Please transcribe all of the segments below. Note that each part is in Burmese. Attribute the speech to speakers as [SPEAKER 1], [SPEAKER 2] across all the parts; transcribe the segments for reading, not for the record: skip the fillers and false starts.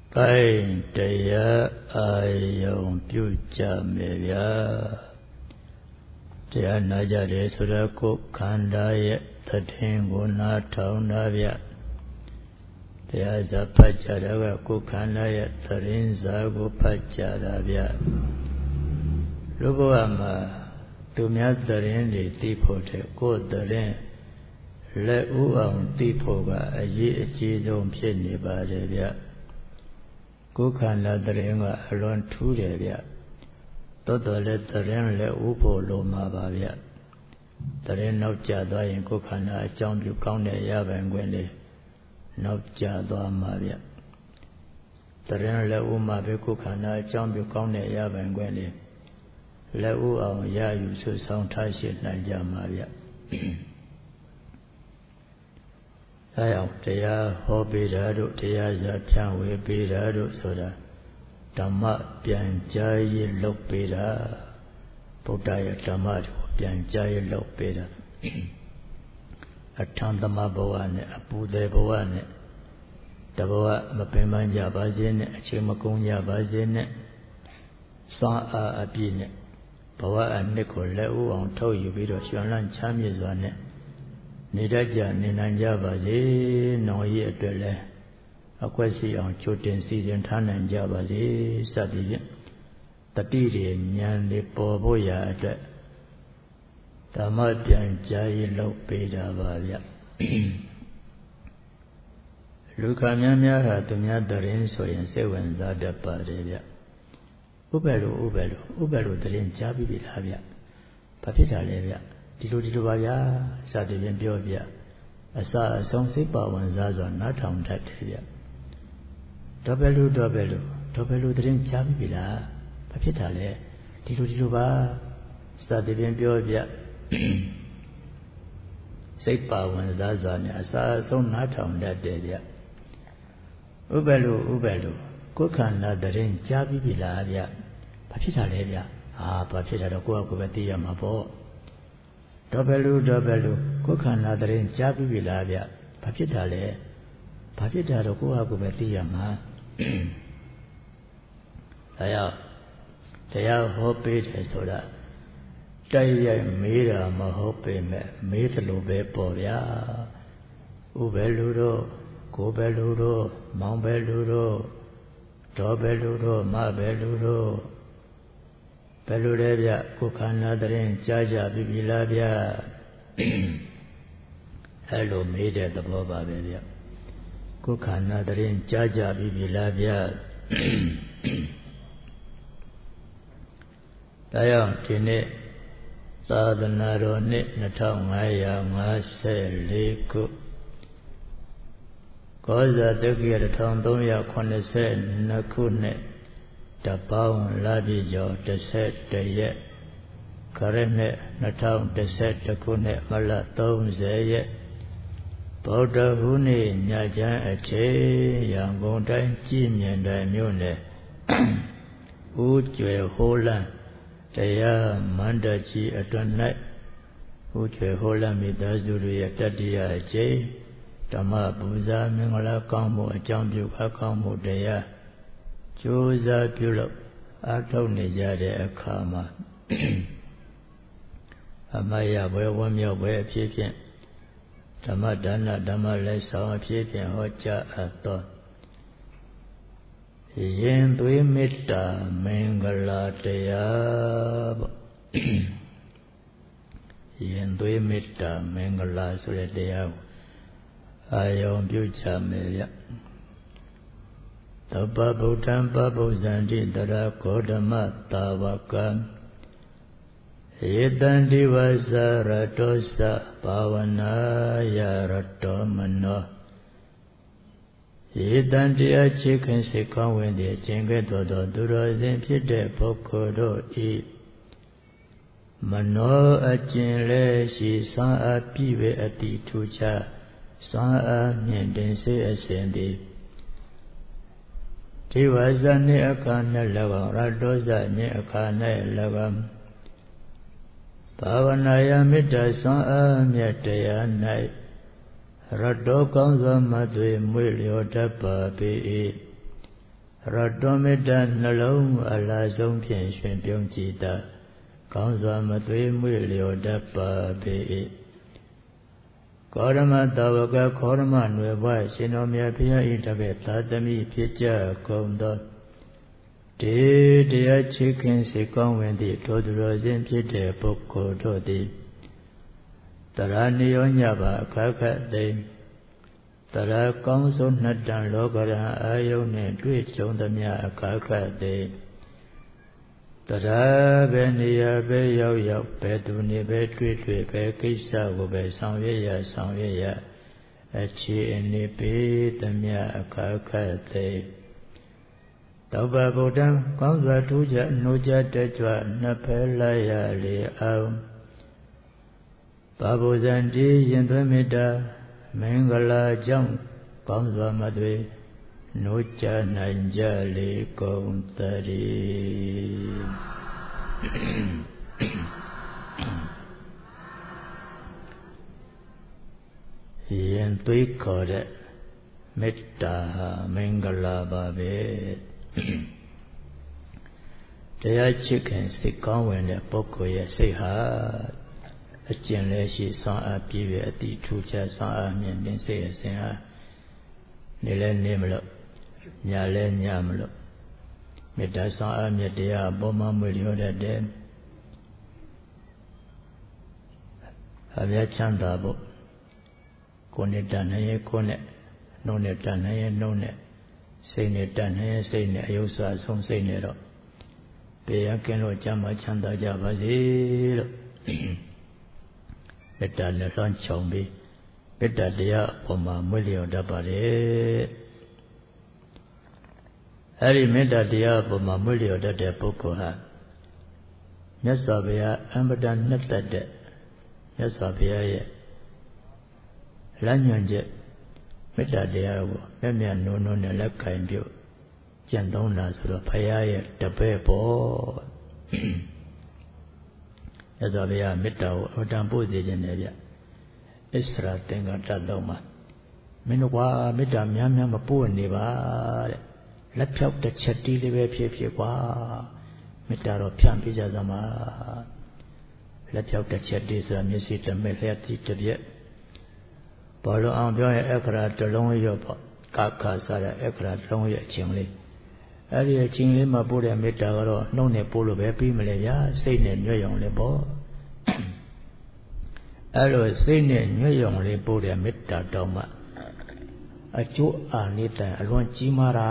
[SPEAKER 1] Kain Daya Ayong Pyuja Mevya Daya Najare Suraku Kandaya Tatin Guna Taunavya Daya Zapacharaga Kukandaya Tarin Zagu Pacharavya Lubavama Tumya Tarin Li Tipote Ko Tarin Le Uang Tipoga Aji Ajizom Pini Badevya Kukanda Taringa Alon Tudevya Toto Le Tarin Le Upo Loma Bavya Tarin Nokja Dwain Kukanda Chong Yu Kongde Yaban Gwende Nokja Dwa Mavya Tarin Le Uma Be Kukanda Chong Yu Kongde Yaban Gwende Le Uang Ya Yu Su Song Tashi Nanja Mavya Ayam Daya Hobi Dadu Daya Zapyan Webi Dadu Soda Dhamma Pyanjayi Lokpeda Buddhaya Dhamma Pyanjayi Lokpeda Atantama Bhavane Apude Bhavane Dabhava Mapimanja Bhajene Achimakunya Bhajene Sa'a Abhine Bhava Aniko Leu on Tau Yubido Shwanlan Chamyazwane Nidaja Ninanja Bazi No Ye Dele Akwasi on Chotin Season Tanan Jabazi Sadi Tatiri Nyan de Poboya Tamadian Jai Lopeda Valia Lucamia Hatumia Darin Soyan Seven Zada Padevia Ubelu Darin Jabi Bilavia Papita Levia Dilubaya Sadivian Biovia Asa Song Sipa one Zaza Natam Tatavia Dobelu Darin Jabi Bila Papita Le Diluba Sadivian Biovia Sipa one Zaza Asa Song Natam Tatavia Ubelu Kukanda Darin Jabi Bilavia Papita Levia Papita the Kuakubatia Mapo Dobelu Kukanda Darin Jabi Bilavia Papita the Kuakubatia Ma Daya Hope Soda Daya Mira Mahope Metalobe Povia Ubeluro Gobeluro Mombeluro Dobeluro Mabeluro Pelurevia Kukana Darin Jaja Bibilavia Hello Made the Boba Bevia Kukana Darin Jaja Bibilavia Dayam Tine Sadanaro Nit Natangaya Mase Liku Koza Dukia Tondoya Konese Nakune Dabang Labijo Deset Deye Karene Natang Deset Takune Malatom Zeye Boda Huni Nyajan Ache Yangonda Jimian Mune Ujwe Holan Daya Mandaji Adonai Ujwe Holan Midazuri Tadia Ache Dhamma Buza Mingala Kammu Ajambu Kammu Daya Joza Pulo Ato Nijade Akama Amaya Wamya Way Pipian Dhamma Dana Dhamma Lesa Pipian Hoja Ato Yen Dui Mita Mingala Daya Yen Dui Mita Mingala Suredaya Ayom Pyuja Mevya Tapa Bhutan Papu Zanti Dara Kodama Tavaka Yetanti Vasa Ratosa Pavana Yarato Mano Yetanti Achikan Sikan Wendi Chinga Dodo Durazin Pite Pokodo I Mano Achinle Si San Apive Ati Tucha Sa'a Nyendense Ascendi Tivasa Ni Akana Lagam Radosa Ni Akana Lagam Pavanaya Mita Sa'a Myataya Nai Rado Kamsa Madwe Mwilyo Dapa Pi တောမေတ္တာနှလုံးအလားဆုံးဖြင့်ရှင်ပြုံးကြည်သာကောင်းစွာမသွေးမွေ့လျော်တတ်ပါပေ၏ကောရမတာဝကခောရမနွယ်ဘွားရှင်တော်မြတ်ဘုရား၏တပည့်သာသမီဖြစ်ကြကုန်သောတရားချစ်ခင်စိတ်ကောင်းဝင်သည့်ထိုသူတော်စင်ဖြစ်တဲ့ပုဂ္ဂိုလ်တို့သည်တရာနိယောညပါအခါခတ်သိတရာကောင်းဆုံးနှစ်တန်လောကရန်အာယုန်နှင့်တွေ့ကြုံသမျှအခါခတ်သိတရာပဲနေရာပဲရောက်ရောက်ပဲသူနေပဲတွေ့ပဲကိစ္စကိုပဲဆောင်ရွက်ရအခြေအနေပေးသမျှအခါခတ်သိတောပဗုဒ္ဓံကောင်းစွာထူးခြားနှိုးကြတက်ကြွနှစ်ဖဲလိုက်ရလေအောင်ဘာဘုဇံတိရင်သွေးမေတ္တာမင်္ဂလာကြောင့်ကောင်းစွာမသွေနှိုးကြနိုင်ကြလေကုန်သတည်းရင်သွေးခေါ်တဲ့မေတ္တာဟာမင်္ဂလာပါပဲတရားချစ်ခင်စိတ်ကောင်းဝင်တဲ့ပုဂ္ဂိုလ်ရဲ့စိတ်ဟာအကျင့်လည်းရှိစွမ်းအားပြည့်ရဲ့အတိထူးခြားစွမ်းအားမြင့်တဲ့စိတ်အစဉ်ဟာနေလည်းနေမလို့ညလည်းညမလို့မေတ္တာစွမ်းအားမြတ်တရားပေါ်မှာမွေလျော်တတ်တယ်အမြတ်ချမ်းသာဖို့ကိုယ်နဲ့တန်နိုင်ရဲ့ကိုယ်နဲ့နှုတ်နဲ့တန်နိုင်ရဲ့နှုတ်နဲ့စိတ်နဲ့တန်နိုင်ရဲ့စိတ်နဲ့အယုတ်စွာဆုံးစိတ်နဲ့တော့ပေရကင်းလို့ကျမ်းမာချမ်းသာကြပါစေလို့မေတ္တာနဲ့လွှမ်းခြုံပြီးမေတ္တာတရားပေါ်မှာမွေးလျော်တတ်ပါတယ်အဲဒီမေတ္တာတရားပေါ်မှာမွေးလျော်တတ်တဲ့ပုဂ္ဂိုလ်ဟာမြတ်စွာဘုရားအမတန်နှစ်သက်တဲ့မြတ်စွာဘုရားရဲ့လမ်းညွှန်ချက်မေတ္တာတရားကိုမျက်မျက်နှုံနှုံနဲ့လက်ခံပြုကျင့်သုံးတာဆိုတော့ဘုရားရဲ့တပည့်ပေါ့မြတ်စွာဘုရားမေတ္တာကိုအတန်ပို့စေခြင်းနဲ့ဗျဣစ္ဆရာသင်္ကတတော်မှာမင်းတို့ကွာမေတ္တာများများမပို့နေပါတဲ့လက်ဖြောက်တစ်ချက်တီးလေးပဲဖြစ်ကွာမေတ္တာတော့ဖြန့်ပြကြစမ်းပါလက်ဖြောက်တစ်ချက်တီးဆိုတာမျက်စိတစ်မဲ့လျှက်တီးတစ်ပြက်ဘောလုံးအောင်ပြောရင်အခရာတစ်လုံးရော့ပေါ့ကာခါစားတဲ့အခရာတစ်လုံးရဲ့အချင်းလေးအဲ့ဒီအချင်းလေးမှာပို့တဲ့မေတ္တာကတော့နှုတ်နဲ့ပို့လို့ပဲပြီးမလဲဗျာစိတ်နဲ့ညွတ်ရုံလေးပေါ့အဲ့လိုစိတ်နဲ့ညွတ်ရုံလေးပို့တဲ့မေတ္တာတော်မှာအကျိုးအာနိသင်အလွန်ကြီးမားတာ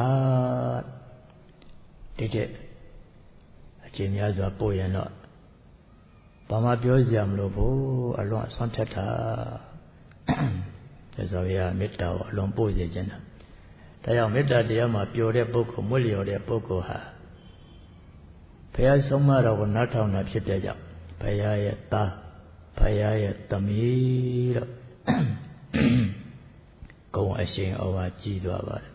[SPEAKER 1] တဲ့အချင်းများစွာပို့ရင်တော့ဘာမှပြောစရာမလိုဘူးအလွန်အဆွမ်းထက်တာဆိုရမေတ္တာကိုအလွန်ပို့စေခြင်းတာဒါကြောင့်မေတ္တာတရားမှာပျော်တဲ့ပုဂ္ဂိုလ်မွတ်လျော်တဲ့ပုဂ္ဂိုလ်ဟာဘုရားဆုံးမတော်ကိုနားထောင်တာဖြစ်တဲ့ကြောင့်ဘုရားရဲ့သားဘုရားရဲ့သမီးတော့ဂုဏ်အရှင်ဩဝါကြီးသွားပါတယ်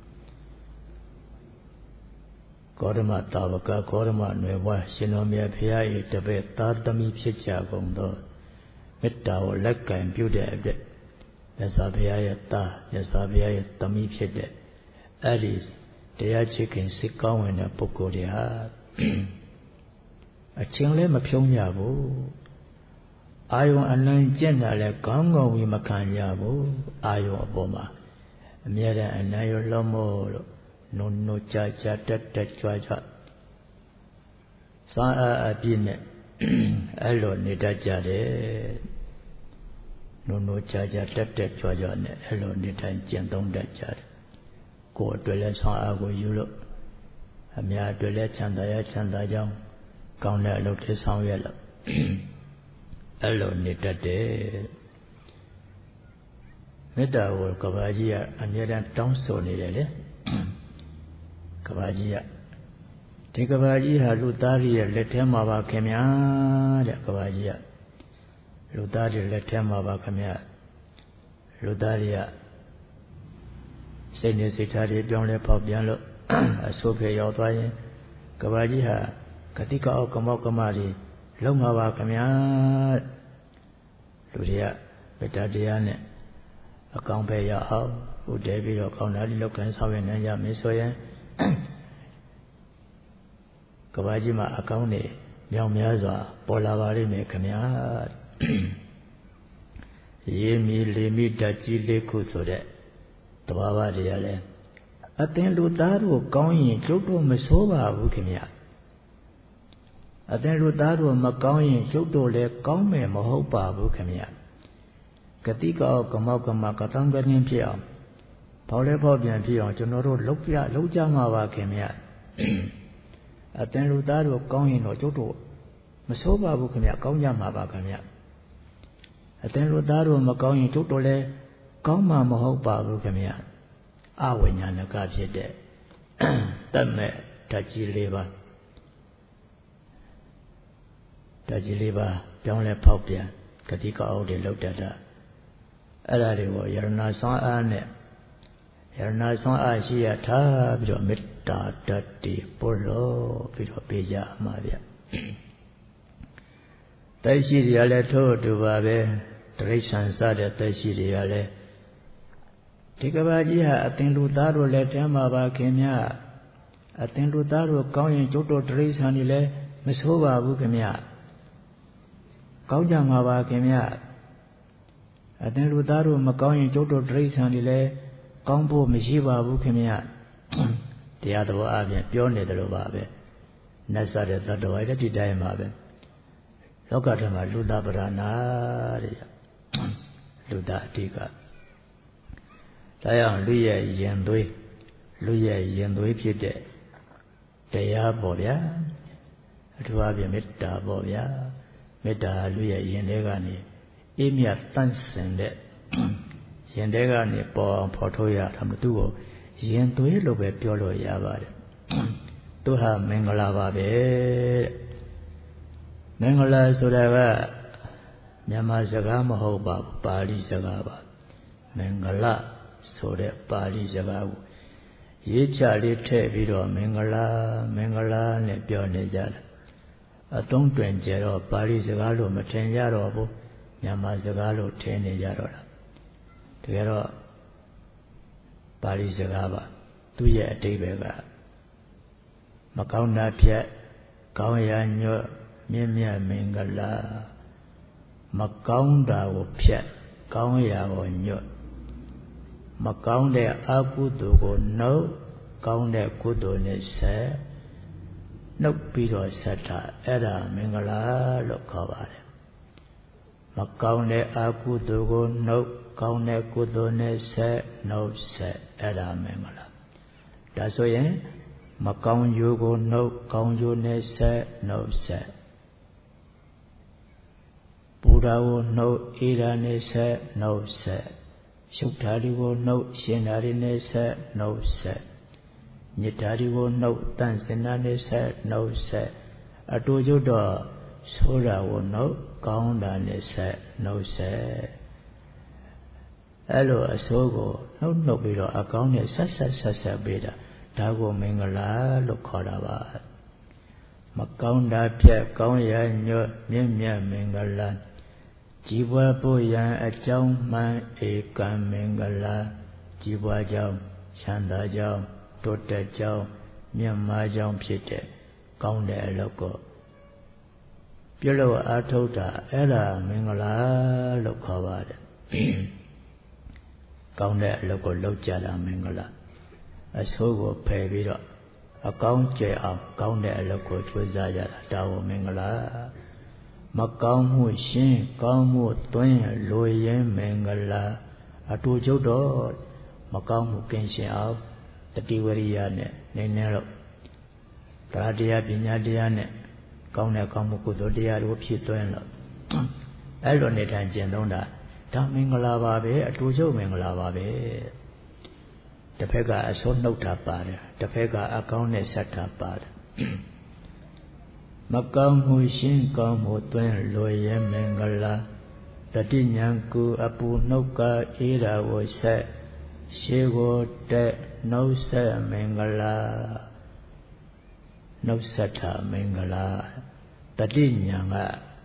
[SPEAKER 1] ကောရမတာဝကကောရမနွယ်ဘွားရှင်တော်မြတ်ဘုရား၏တပည့်သားသမီးဖြစ်ကြကုန်သောမေတ္တာကိုလက်ကင်ပြုတဲ့အတွက်မြတ်စွာဘုရားရဲ့သားမြတ်စွာဘုရားရဲ့သမီးဖြစ်တဲ့အဲ့ဒီတရားချစ်ခင်စိတ်ကောင်းဝင်တဲ့ပုဂ္ဂိုလ်တွေဟာအချင်းလည်းမဖြုံးကြဘူးအာယုံအနှံကျင့်တာလည်းကောင်းကောင်းပြီးမခံရဘူးအာယုံအပေါ်မှာအမြဲတမ်းအနံ့ရလုံးမို့လို့နိုးကြာတက်ကြွစွမ်းအားအပြည့်နဲ့အဲ့လိုနေတတ်ကြတယ်နိုးကြာတက်ကြွနဲ့အဲ့လိုနေထိုင်ကျင့်သုံးတတ်ကြတယ်ကိုယ်အတွက်လည်းဆွမ်းအားကိုယူလို့အများအတွက်လည်းချမ်းသာကြောင်းကောင်းတဲ့အလုပ်တွေဆောင်ရွက်လို့အဲ့လိုနေတတ်တယ်မေတ္တာကိုကဘာကြီးကအမြဲတမ်းတောင်းဆိုနေတယ်လေကဘာကြီးကဒီကဘာကြီးဟာလူသားတွေရဲ့လက်ထဲမှာပါခင်ဗျာတဲ့ကဘာကြီးကလူသားတွေလက်ထဲမှာပါခင်ဗျာလူသားတွေကစိတ်နဲ့စိတ်ထားတွေပြောင်းလဲပေါက်ပြန်လို့အဆိုးဖေရောက်သွားရင်ကဘာကြီးဟာဂတိကအောက်ကမောက်ကမတွေလုံးမှာပါခင်ဗျာလူတွေကမေတ္တာတရားနဲ့အကောင်းပဲရအောင်ဥတည်ပြီးတော့ကောင်းတာဒီလောက်ကန်ဆောင်ရနိုင်ကြမယ်ဆိုရင်ကဘာကြီးမှာအကောင်းနေမြောင်များစွာပေါ်လာပါလိမ့်မယ်ခင်ဗျာရေမီလေမီဓာတ်ကြီးလေးခုဆိုတဲ့တဘာဝတရားလဲအသင်လူသားတို့ကောင်းရင်ကျုပ်တို့မဆိုးပါဘူးခင်ဗျာအသင်လူသားတို့မကောင်းရင်ကျုပ်တို့လည်းကောင်းမယ်မဟုတ်ပါဘူးခင်ဗျာဂတိကောကမောက်ကမကတောင်းကင်းဖြစ်အောင်ပေါလဲပေါပြန်ဖြစ်အောင်ကျွန်တော်တို့လှုပ်ကြမှာပါခင်ဗျာအသင်လူသားတို့ကောင်းရင်တော့ကျုပ်တို့မဆိုးပါဘူးခင်ဗျာကောင်းကြမှာပါခင်ဗျာအသင်လူသားတို့မကောင်းရင်ကျုပ်တို့လည်းကောင်းမှာမဟုတ်ပါဘူးခင်ဗျာအဝိညာဏကဖြစ်တဲ့တတ်မဲ့ဓာတ်ကြီး၄ပါးဓာတ်ကြီး၄ပါးပြောင်းလဲဖောက်ပြန်ဂတိကောက်တွေလောက်တတ်တာအဲ့ဒါတွေကိုယရဏဆွမ်းအားနဲ့ယရဏဆွမ်းအားရှိရထားပြီးတော့မေတ္တာဓာတ်တွေပို့လို့ပြီးတော့ပေးကြမှာဗျတိုက်ရှိတွေကလည်းထို့တူပါပဲတိရစ္ဆာန်စတဲ့တိုက်ရှိတွေကလည်းဒီကဘာကြီးဟာအသင်လူသားတို့လည်းတမ်းပါပါခင်ဗျအသင်လူသားတို့ကောင်းရင်ကျုပ်တို့တိရစ္ဆာန်တွေလည်းမဆိုးပါဘူးခင်ဗျကောင်းကြမှာပါခင်ဗျအသင်လူသားတို့မကောင်းရင်ကျုပ်တို့တိရစ္ဆာန်တွေလည်းကောင်းဖို့မရှိပါဘူးခင်ဗျတရားတော်အပြင်ပြောနေတယ်လို့ပါပဲနတ်စားတဲ့သတ္တဝါတွေဒီတိုင်းပါပဲလောကထဲမှာလူသားပရဏာတဲ့လူသားအဓိကဒါကြောင့်လူရဲ့ရင်သွေးဖြစ်တဲ့တရားပေါ့ဗျာအထူးအဖြင့်မေတ္တာပေါ့ဗျာမေတ္တာလူရဲ့ရင်ထဲကနေအေးမြတ်တန့်စင်တဲ့ရင်ထဲကနေပေါ်အောင်ဖော်ထုတ်ရတာမသူ့ကိုရင်သွေးလို့ပဲပြောလို့ရပါတယ်သူဟာမင်္ဂလာပါပဲမင်္ဂလာဆိုတာကမြန်မာစကားမဟုတ်ပါဘူးပါဠိစကားပါမင်္ဂလာဆိုတဲ့ပါဠိစကားကိုရေးချလေးထည့်ပြီးတော့မင်္ဂလာနဲ့ပြောနေကြတယ်အသုံးတွင်ကြတော့ပါဠိစကားလို့မထင်ကြတော့ဘူးမြန်မာစကားလို့ထင်နေကြတော့တာတကယ်တော့ပါဠိစကားပါသူ့ရဲ့အဓိပ္ပာယ်ကမကောင်းတာဖြတ်ကောင်းရာညွတ်မြင့်မြတ်မင်္ဂလာမကောင်းတာကိုဖြတ်ကောင်းရာကိုညွတ်မကောင်းတဲ့အကုသိုလ်ကိုနှုတ်ကောင်းတဲ့ကုသိုလ်နဲ့ဆက်နှုတ်ပြီးတော့ဆက်တာအဲ့ဒါမင်္ဂလာလို့ခေါ်ပါတယ်မကောင်းတဲ့အကုသိုလ်ကိုနှုတ်ကောင်းတဲ့ကုသိုလ်နဲ့ဆက်နှုတ်ဆက်အဲ့ဒါမင်္ဂလာဒါဆိုရင်မကောင်းကျိုးကိုနှုတ်ကောင်းကျိုးနဲ့ဆက်နှုတ်ဆက်ပူဓာကိုနှုတ်အေးဓာနဲ့ဆက်နှုတ်ဆက်ရှုပ်ဓာဒီကိုနှုတ်ရှင်ဓာဒီနဲ့ဆက်နှုတ်ဆက်ညစ်ဓာဒီကိုနှုတ်တန့်စင်ဓာနဲ့ဆက်နှုတ်ဆက်အတူကျတော့ဆိုးဓာကိုနှုတ်ကောင်းဓာနဲ့ဆက်နှုတ်ဆက်အဲ့လိုအဆိုးကိုနှုတ်ပြီးတော့အကောင်းနဲ့ဆက်ပေးတာဒါကိုမင်္ဂလာလို့ခေါ်တာပါမကောင်းတာဖြတ်ကောင်းရာညွတ်မြင့်မြတ်မင်္ဂလာကြီးပွားဖို့ရန်အကြောင်းမှန်ဧကံမင်္ဂလာကြီးပွားကြောင်းချမ်းသာကြောင်းတိုးတက်ကြောင်းမြတ်မားကြောင်းဖြစ်တဲ့ကောင်းတဲ့အလုပ်ကိုပြုလို့အားထုတ်တာအဲ့ဒါမင်္ဂလာလို့ခေါ်ပါတယ်ကောင်းတဲ့အလုပ်ကိုလုပ်ကြတာမင်္ဂလာအဆိုးကိုဖယ်ပြီးတော့အကောင်းကျယ်အောင်ကောင်းတဲ့အလုပ်ကိုကြိုးစားကြတာဒါကိုမင်္ဂလာမကောင်းမှုရှင်းကောင်းမှုသွင်းလိုရင်းမင်္ဂလာအတူကျုပ်တော့မကောင်းမှုကင်းရှင်းအောင်တတိဝရိယနဲ့နေတော့တရားတရားပညာတရားနဲ့ကောင်းတဲ့ကောင်းမှုကုသိုလ်တရားတို့ဖြစ်သွင်းလို့အဲ့လိုနေထိုင်ကျင့်သုံးတာဒါမင်္ဂလာပါပဲအတူကျုပ်မင်္ဂလာပါပဲတစ်ဖက်ကအစိုးနှုတ်တာပါတယ်တစ်ဖက်ကအကောင်းနဲ့ဆက်တာပါတယ်မကောင်းမှုရှင်းကောင်းမှုသွင်းလိုရဲမင်္ဂလာတတိညာကုအပူနှုတ်ကအေးတာကိုဆက်ရှေးကိုတက်နှုတ်ဆက်မင်္ဂလာနှုတ်ဆက်တာမင်္ဂလာတတိညာ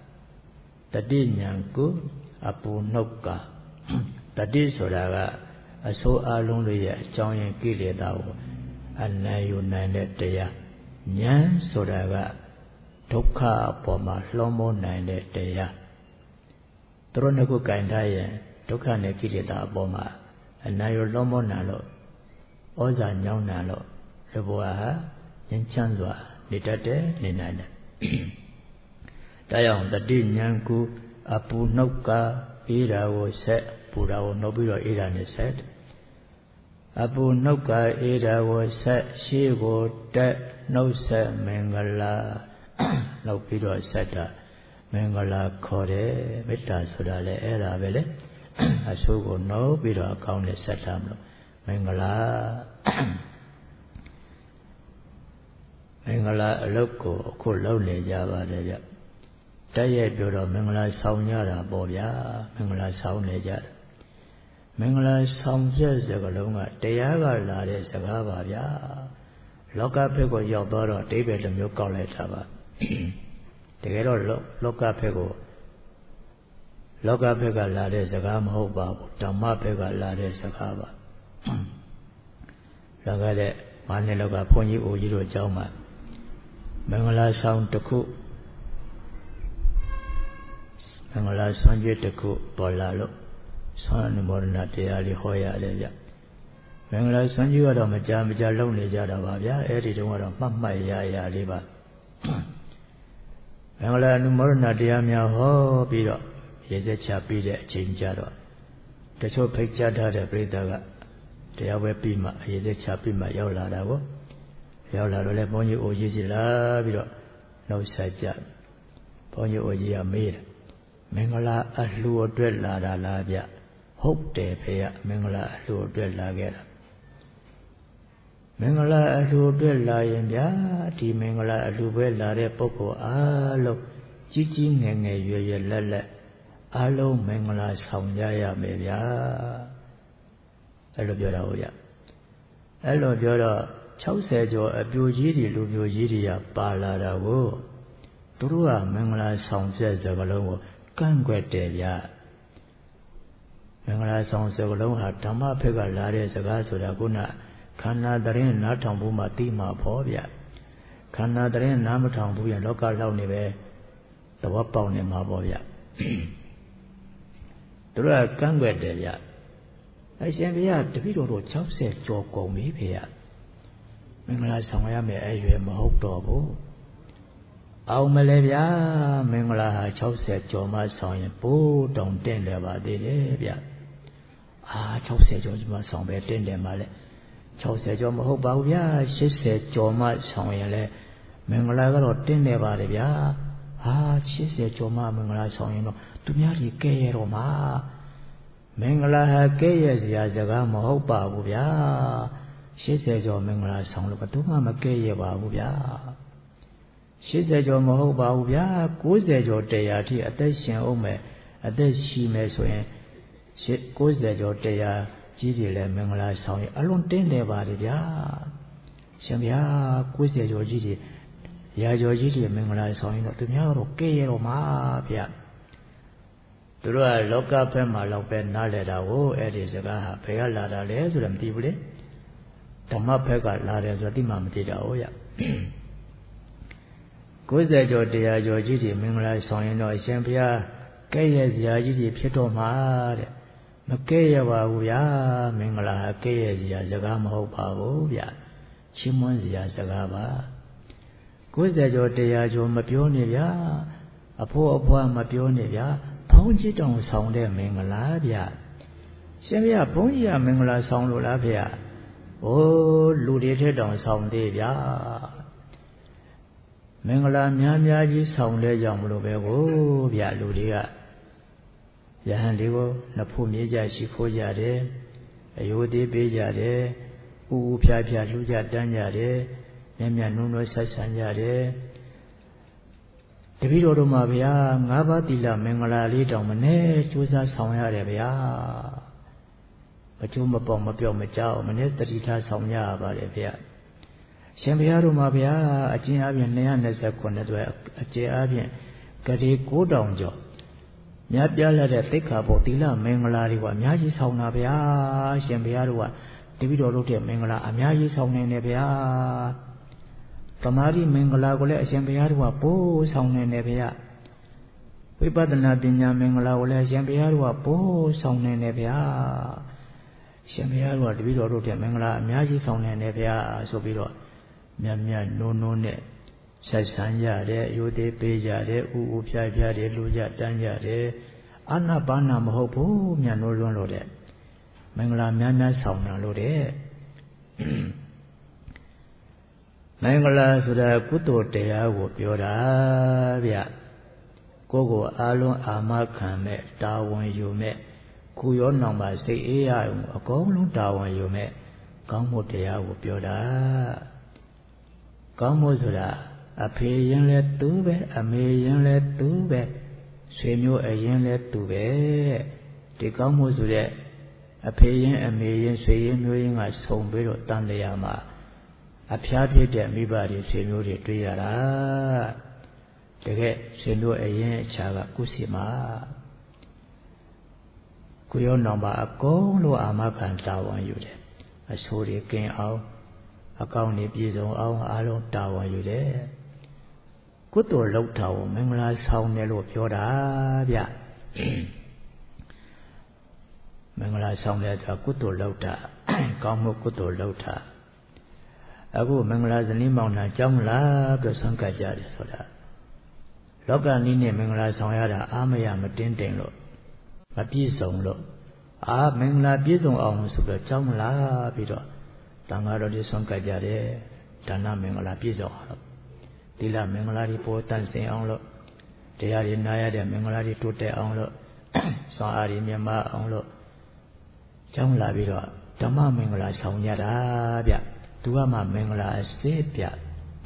[SPEAKER 1] ကုအပူနှုတ်ကတတိဆိုတာကအစိုးအလုံးတွေရဲ့အကြောင်းရင်းကိလေသာကိုအနိုင်ယူနိုင်တဲ့တရား Nyan Sodaga Dukha Poma Lomo Nine Deya Tronaku Kaindaya Dukha Nekita Poma and Nayo Lomo Nalo Oza Nyang Nalo Lebuaha Yanchanzwa Nitate Ninana Dayang the Din Yanku Apu Noka Ira was set Pura Nobilo Iran said Abu Noka Ira was set she would that no set Mangala no Piro Seta Mangala Kore Meta Sudale Era Vele Asugo no Piro County Setam Mangala Mangala Loco Kulone Java Daya Duro Mangala Saunyara Bobia Mangala Sauneja Mangala Saunjas the Galunga Dayaga Lade Sagavaya Loka Pego Yoboro David and Yokoletava Tegero Loka Pego Loka Pega Lade Sagam Hoba Tama Pega Lade Sagava Lagade Maniloga Pony Ujiro Jama Mangala Sound to cook Mangala Sanjay to cook Bolalo Son Morna Teali Hoya Leja Mangala Sanju or Majamaja Lonely Jadavaya, editor of Mamaya Liba Mangala Morna Diamia Ho Bido, Yedecha Bide Chinjado. The show picture had a breather. They are Pima, Yedecha Pima Yola Lavo Yola Leponi Ojizila Bido, no Saja Pony Ojia made Mangala Aslu Dread Lada Labia. Hope de Paya Mangala Aslu Dread Lagera. Mangala Alu de la Yanja, Ti Mangala Alu la Repoco, Alo, Chichi Nenge Yuya Lele, Alo Mangala Soundaya Media Alo Joraoya. Alo Jora, Chausejo, a Bujiri, Lubujiria, Palada Wo, Trua Mangala Sound says the Galo, Kanguetelia. Mangala Sound Segalo had Tama Pega Lare Sagaso Laguna. Kana Darin Natambuma Tima Povia Kana Darin Namatambu and local Launive the Wapon in Mabovia Dura Kanguedelia I send the art to be to Chopset Joko Mipia Mingla Samayame Ayu Mahotobo Au Malevia Mingla Chopset Joma Song Po don't tend about the Levia Ah Chopset Joma Song Betin de Male Chauser Jom Hobavia, she said Joma Songele, Mangala or Tenevia. Ah, she said Joma Mangala Songino, to me, gay Roma. Mangala gay as Yazagama Hobavia. She said Jom Mangala Song, but to Mamma gay Bavia. She said Joma Hobavia, goes there your day at the attention Ome, at the she may swing. She goes there your day. Gigi le Mangala Sound alone tende Vadia Shambia, Quizia Georgiti, Ya Georgiti, Mangala Sound to Miaro, Gayro Mapia. Tura Loca Pema Lopen Naleda, O Edis Gaha, Payala Les, them deeply. Tama Pega Lades, Dimamtida Oya. Quizia Georgia Georgiti, Mangala Sound, Shambia, Gayas Yagiti, Pito Mad. Makaya Uya, Mingala Kaya Zagama Hopa, Chimonzia Zagaba. Goza Jotea Jo Mapionivia, a poor Mapionivia, Ponji don't sound a Mingalavia. Semia Ponya Mingala sound Lavia. Oh, Ludite don't sound Devia. Mingala Miamiaji sound a young Lubego, Via Ludia. Yahandigo, Napumeja Shifojade, Ayode Bejade, Upia Luja Danyade, Nemia Nuno Sasanyade, the Vido Mavia, Nabatilla Mangala Domine, Chusa Sonya, Pachuma Pomapio Majao, Manesterita Sonya Valevia. Shambiaro Mavia, a Jinavian Neanes the Conadwell, a Javian, Gadi go down job. Nyapjala de Tika Botila, Mangala, Miaji Saunavia, Shambiarua, Divido Mangala, Amiaji Saunavia, Tamari Mingala Gole Champiarua Po Sound and Nevia Vipadana Dinya Mingala Gole Champiarua Po Sound and Nevia Champiarua Divido Mingala Miaji Sound and Nevia Sobiro Miamia no net Sasanya de Yude Peja de Upia de Luja Danja de Anna Bana Mohopo Miano Lode Mangla Miana Sauna Lode Mangala Suda Kuto Tea Wopiora Via Gogo Alon Amakame Tawan Yume Kuyo Namba say Ea a Gong Tawan Yume Gamo Tea Wopiora Gamo Suda A payan let to be, a million let to be, swim you a yen let to be. The Gamos with that. A payan a million swaying million as home below Tandayama. A piapi that me body swim you the triara. The get swim you a yen chaga kusima. Kuyo number a go no amakan tawan you there. A sorry came out. A county piece on our alone tawan you there. Kuto Lotao, Mangla Sound Nelo Pioda, Via Mangla Sound Leta Kuto Lota, Gamo Kuto Lota. Abu Mangla the Nimona Jamla, the Sankaja Soda. Loga Nini Mangla Sound Amaya Matin Lo, a piece on lo. Ah, Mangla Bizon on Super Jamla, Pido, Tangaro de Sankaja, Dana Mangla Pizo. Tila Mengalari Potan Say on lo, Teari Naya de Mengalari Tote on lo, Saari Myanmar on lo, Jamla Viro, Tama Mengala Saunyara, Tuama Mengala Stepia.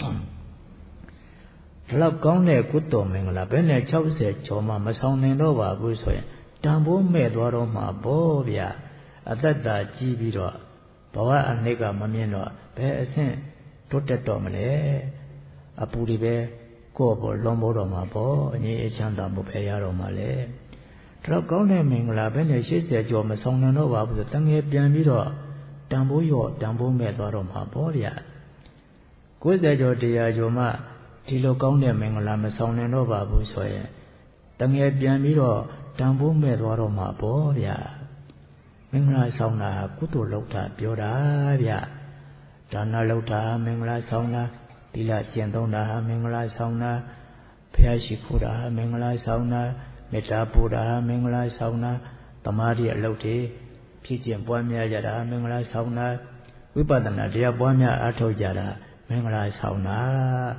[SPEAKER 1] Love Gone Kuto Mengala, Bene Chause, Choma, Masong Nova, Busoy, Tambo Medwaroma, Bovia, Adada Gibiro, Bawa and Nega Mamino, Bear Saint, Tote Domine. A puribe, Cobo, Lomboro Mabo, Ni Chanda Mupayaro Male. Tragone Mingla, Bene, she said, Your Masong Nova, the Tangi Piamiro, Tambo Yo, Tambo Medwaro Maboria. Goza Jodia Joma, Tilo Gone Mingla, Masong Nova Busoye, Tangi Piamiro, Tambo Medwaro Maboria. Mingla Sauna, Kutu Lota, Pioravia, Dana Lota, Mingla Sauna. Tila Sientona, Mingla Sauna, Piashipura, Mingla Sauna, Metapura, Mingla Sauna, Tamari Lote, Pigeon Boamia Jada, Mingla Sauna, Vipadana, Dia Boamia Ato Jada, Mingla Sauna.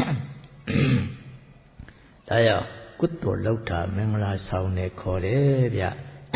[SPEAKER 1] Daya, Kuto Lota, Mingla Saune Korea.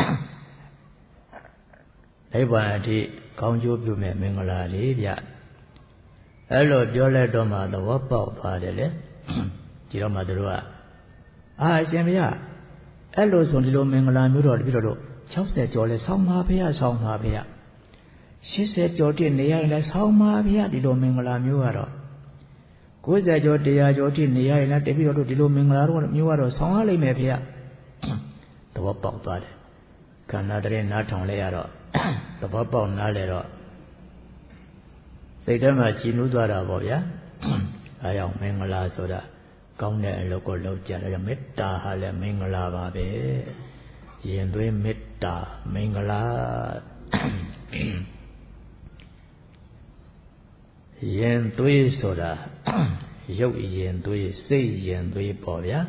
[SPEAKER 1] Evanti, Conjo Bume, Mingla Livia. Hello, Jolet Doma, the Wapa Padele, Giroma de Rua. Ah, Semia. Hello, Sonilo Mingala Muro, Viro, Chopset Jole, Somapia, Somapia. She said, Joti, Nia, and Somapia, Dilo Mingala Muaro. Goza Jotia, Joti, Nia, and the Viro, Dilo Mingala, Muaro, Somali Mapia. The Wapa Pad. Canadre Naton Learo. The Wapa Nalero. Say them a Chinudara Boya. I am Mingala Soda. Come there, local Loja, Metta, Hale Mingala Babe. Yendwe Metta, Mingala. Yendwe Soda. Yo Yendwe, say Yendwe Boya.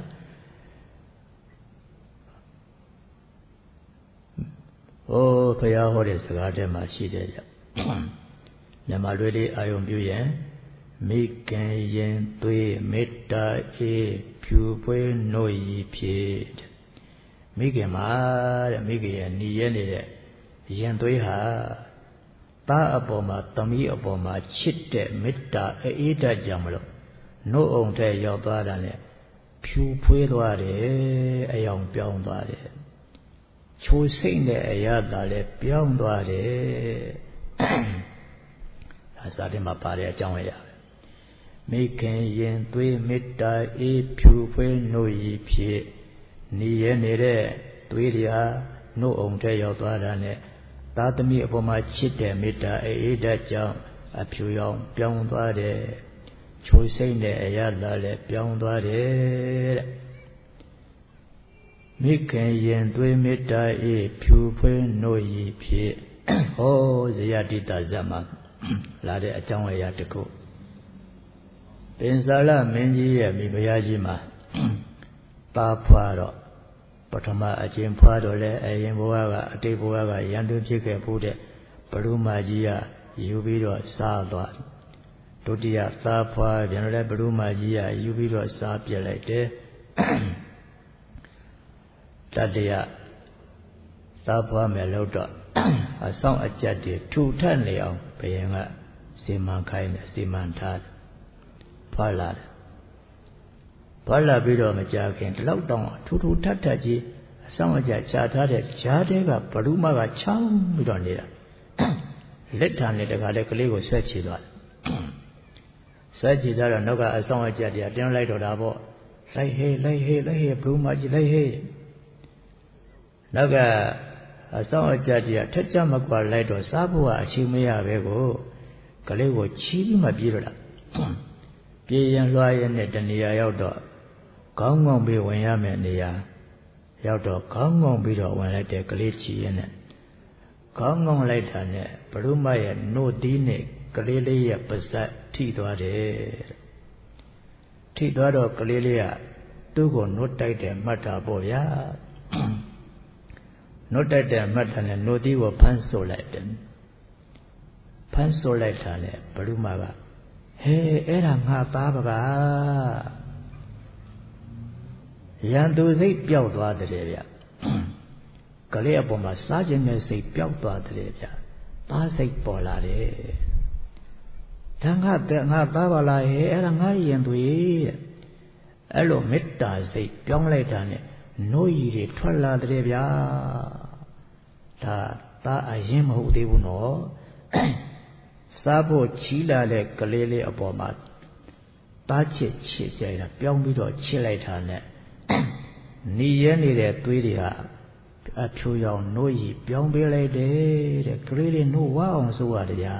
[SPEAKER 1] Oh, Paya Horis, Gadema, she did. Yamaludi Ayumbuyen, Mikan Yen Tui Meta E Pupue No Ye Pied. Mikima, Mikian Yenide, Yen Tui Ha, Ta Aboma, Tami Aboma, Chitte, Meta, Eda Jamlo, No on te Yabadane, Pupue Dware, a young Pion Dware. Choosing the Ayadale Pion Dware. Sadima Paria Jamaya. Making yen three mita e pupil no ye pie. Ni nere, Twidia, no on te Yodane. That me upon my chit mita e da jam, a pure young Pion Dware. ချိုစိတ်နဲ့အရသာလည်းပြောင်းသွားတယ်တဲ့မိခင်ရင်သွေးမေတ္တာအေးဖြူဖွေးနှုတ်ရည်ဖြင့်ဟောဇယတိတဇတ်မှာလာတဲ့အကြောင်းအရာတစ်ခုပင်စာလမင်းကြီးရဲ့မိဖုရားကြီးမှာသားဖွာတော့ပထမအကျင့်ဖွာတော့လဲအရင်ဘဝကအတိတ်ဘဝကရန်သူဖြစ်ခဲ့ဖို့တဲ့ဘရုမကြီးကယူပြီးတော့စားသွားဒုတိယသားဖွာပြန်လဲဘရုမကြီးကယူပြီးတော့စားပြစ်လိုက်တယ်တတိယသားဖွာမယ်လို့တော့အဆောင်အကျက်တွေထူထပ်နေအောင်ဘုရင်ကစီမံခိုင်းတယ်စီမံထားတယ်ဖွာလာတယ်ဖွာလာပြီးတော့မကြခင်ဒီလောက်တောင်ထူထူထပ်ထပ်ကြီးအဆောင်အကျက်ချထားတဲ့ဂျားတဲကဘရုမကချောင်းပြီးတော့နေတာလက်ထံနဲ့တခါတည်းကလေးကိုဆွဲချသွားတယ်ဆွဲချသွားတော့နောက်ကအဆောင်အကျက်တွေတင်းလိုက်တော့တာပေါ့လိုက်ဟေးလိုက်ဟေးလိုက်ဟေးဘရုမကြီးလိုက်ဟေးနောက်ကအဆောင်အကျက်ကြီးထက်ကြမကွာလိုက်တော့စားဖို့ကအချိန်မရပဲကိုကလေးကိုချီးပြီးမှပြေးတော့တာပြေးရင်လွှားရင်နဲ့တနေရာရောက်တော့ခေါင်းငုံပြီးဝင်ရမယ်နေရာရောက်တော့ခေါင်းငုံပြီးတော့ဝင်လိုက်တဲ့ကလေးချီရင်နဲ့ခေါင်းငုံလိုက်တာနဲ့ဘရုမရဲ့နှုတ်သီးနဲ့ကလေးလေးရဲ့ပါးစပ်ထိသွားတယ်ထိသွားတော့ကလေးလေးကသူ့ကိုနှုတ်တိုက်တယ်မှတ်တာပေါ့ဗျာနှုတ်တိုက်တဲ့မှတ်တာနဲ့နှုတ်သီးကိုဖမ်းဆို့လိုက်တယ်ဖမ်းဆို့လိုက်တာနဲ့ဘရုမကဟဲအဲ့ဒါငါသားပါကရန်သူစိတ်ပျောက်သွားတယ်ဗျကလေးအပေါ်မှာစားခြင်းနဲ့စိတ်ပျောက်သွားတယ်ဗျသားစိတ်ပေါ်လာတယ်ဒါငါသားပါလားဟဲအဲ့ဒါငါရင်သွေးအဲ့လိုမေတ္တာစိတ်ပြောင်းလိုက်တာနဲ့နှုတ်ရည်တွေထွက်လာတယ်ဗျာဒါသားအရင်မဟုတ်သေးဘူးနော်စားဖို့ချီလာတဲ့ကလေးလေးအပေါ်မှာသားချစ်ကြိုက်တာပြောင်းပြီးတော့ချစ်လိုက်တာနဲ့နေရနေတဲ့သွေးတွေဟာအဖြူရောင်နှုတ်ရည်ပြောင်းပေးလိုက်တယ်တဲ့ကလေးလေးနှုတ်ဝအောင်ဆိုရတယ်ဗျာ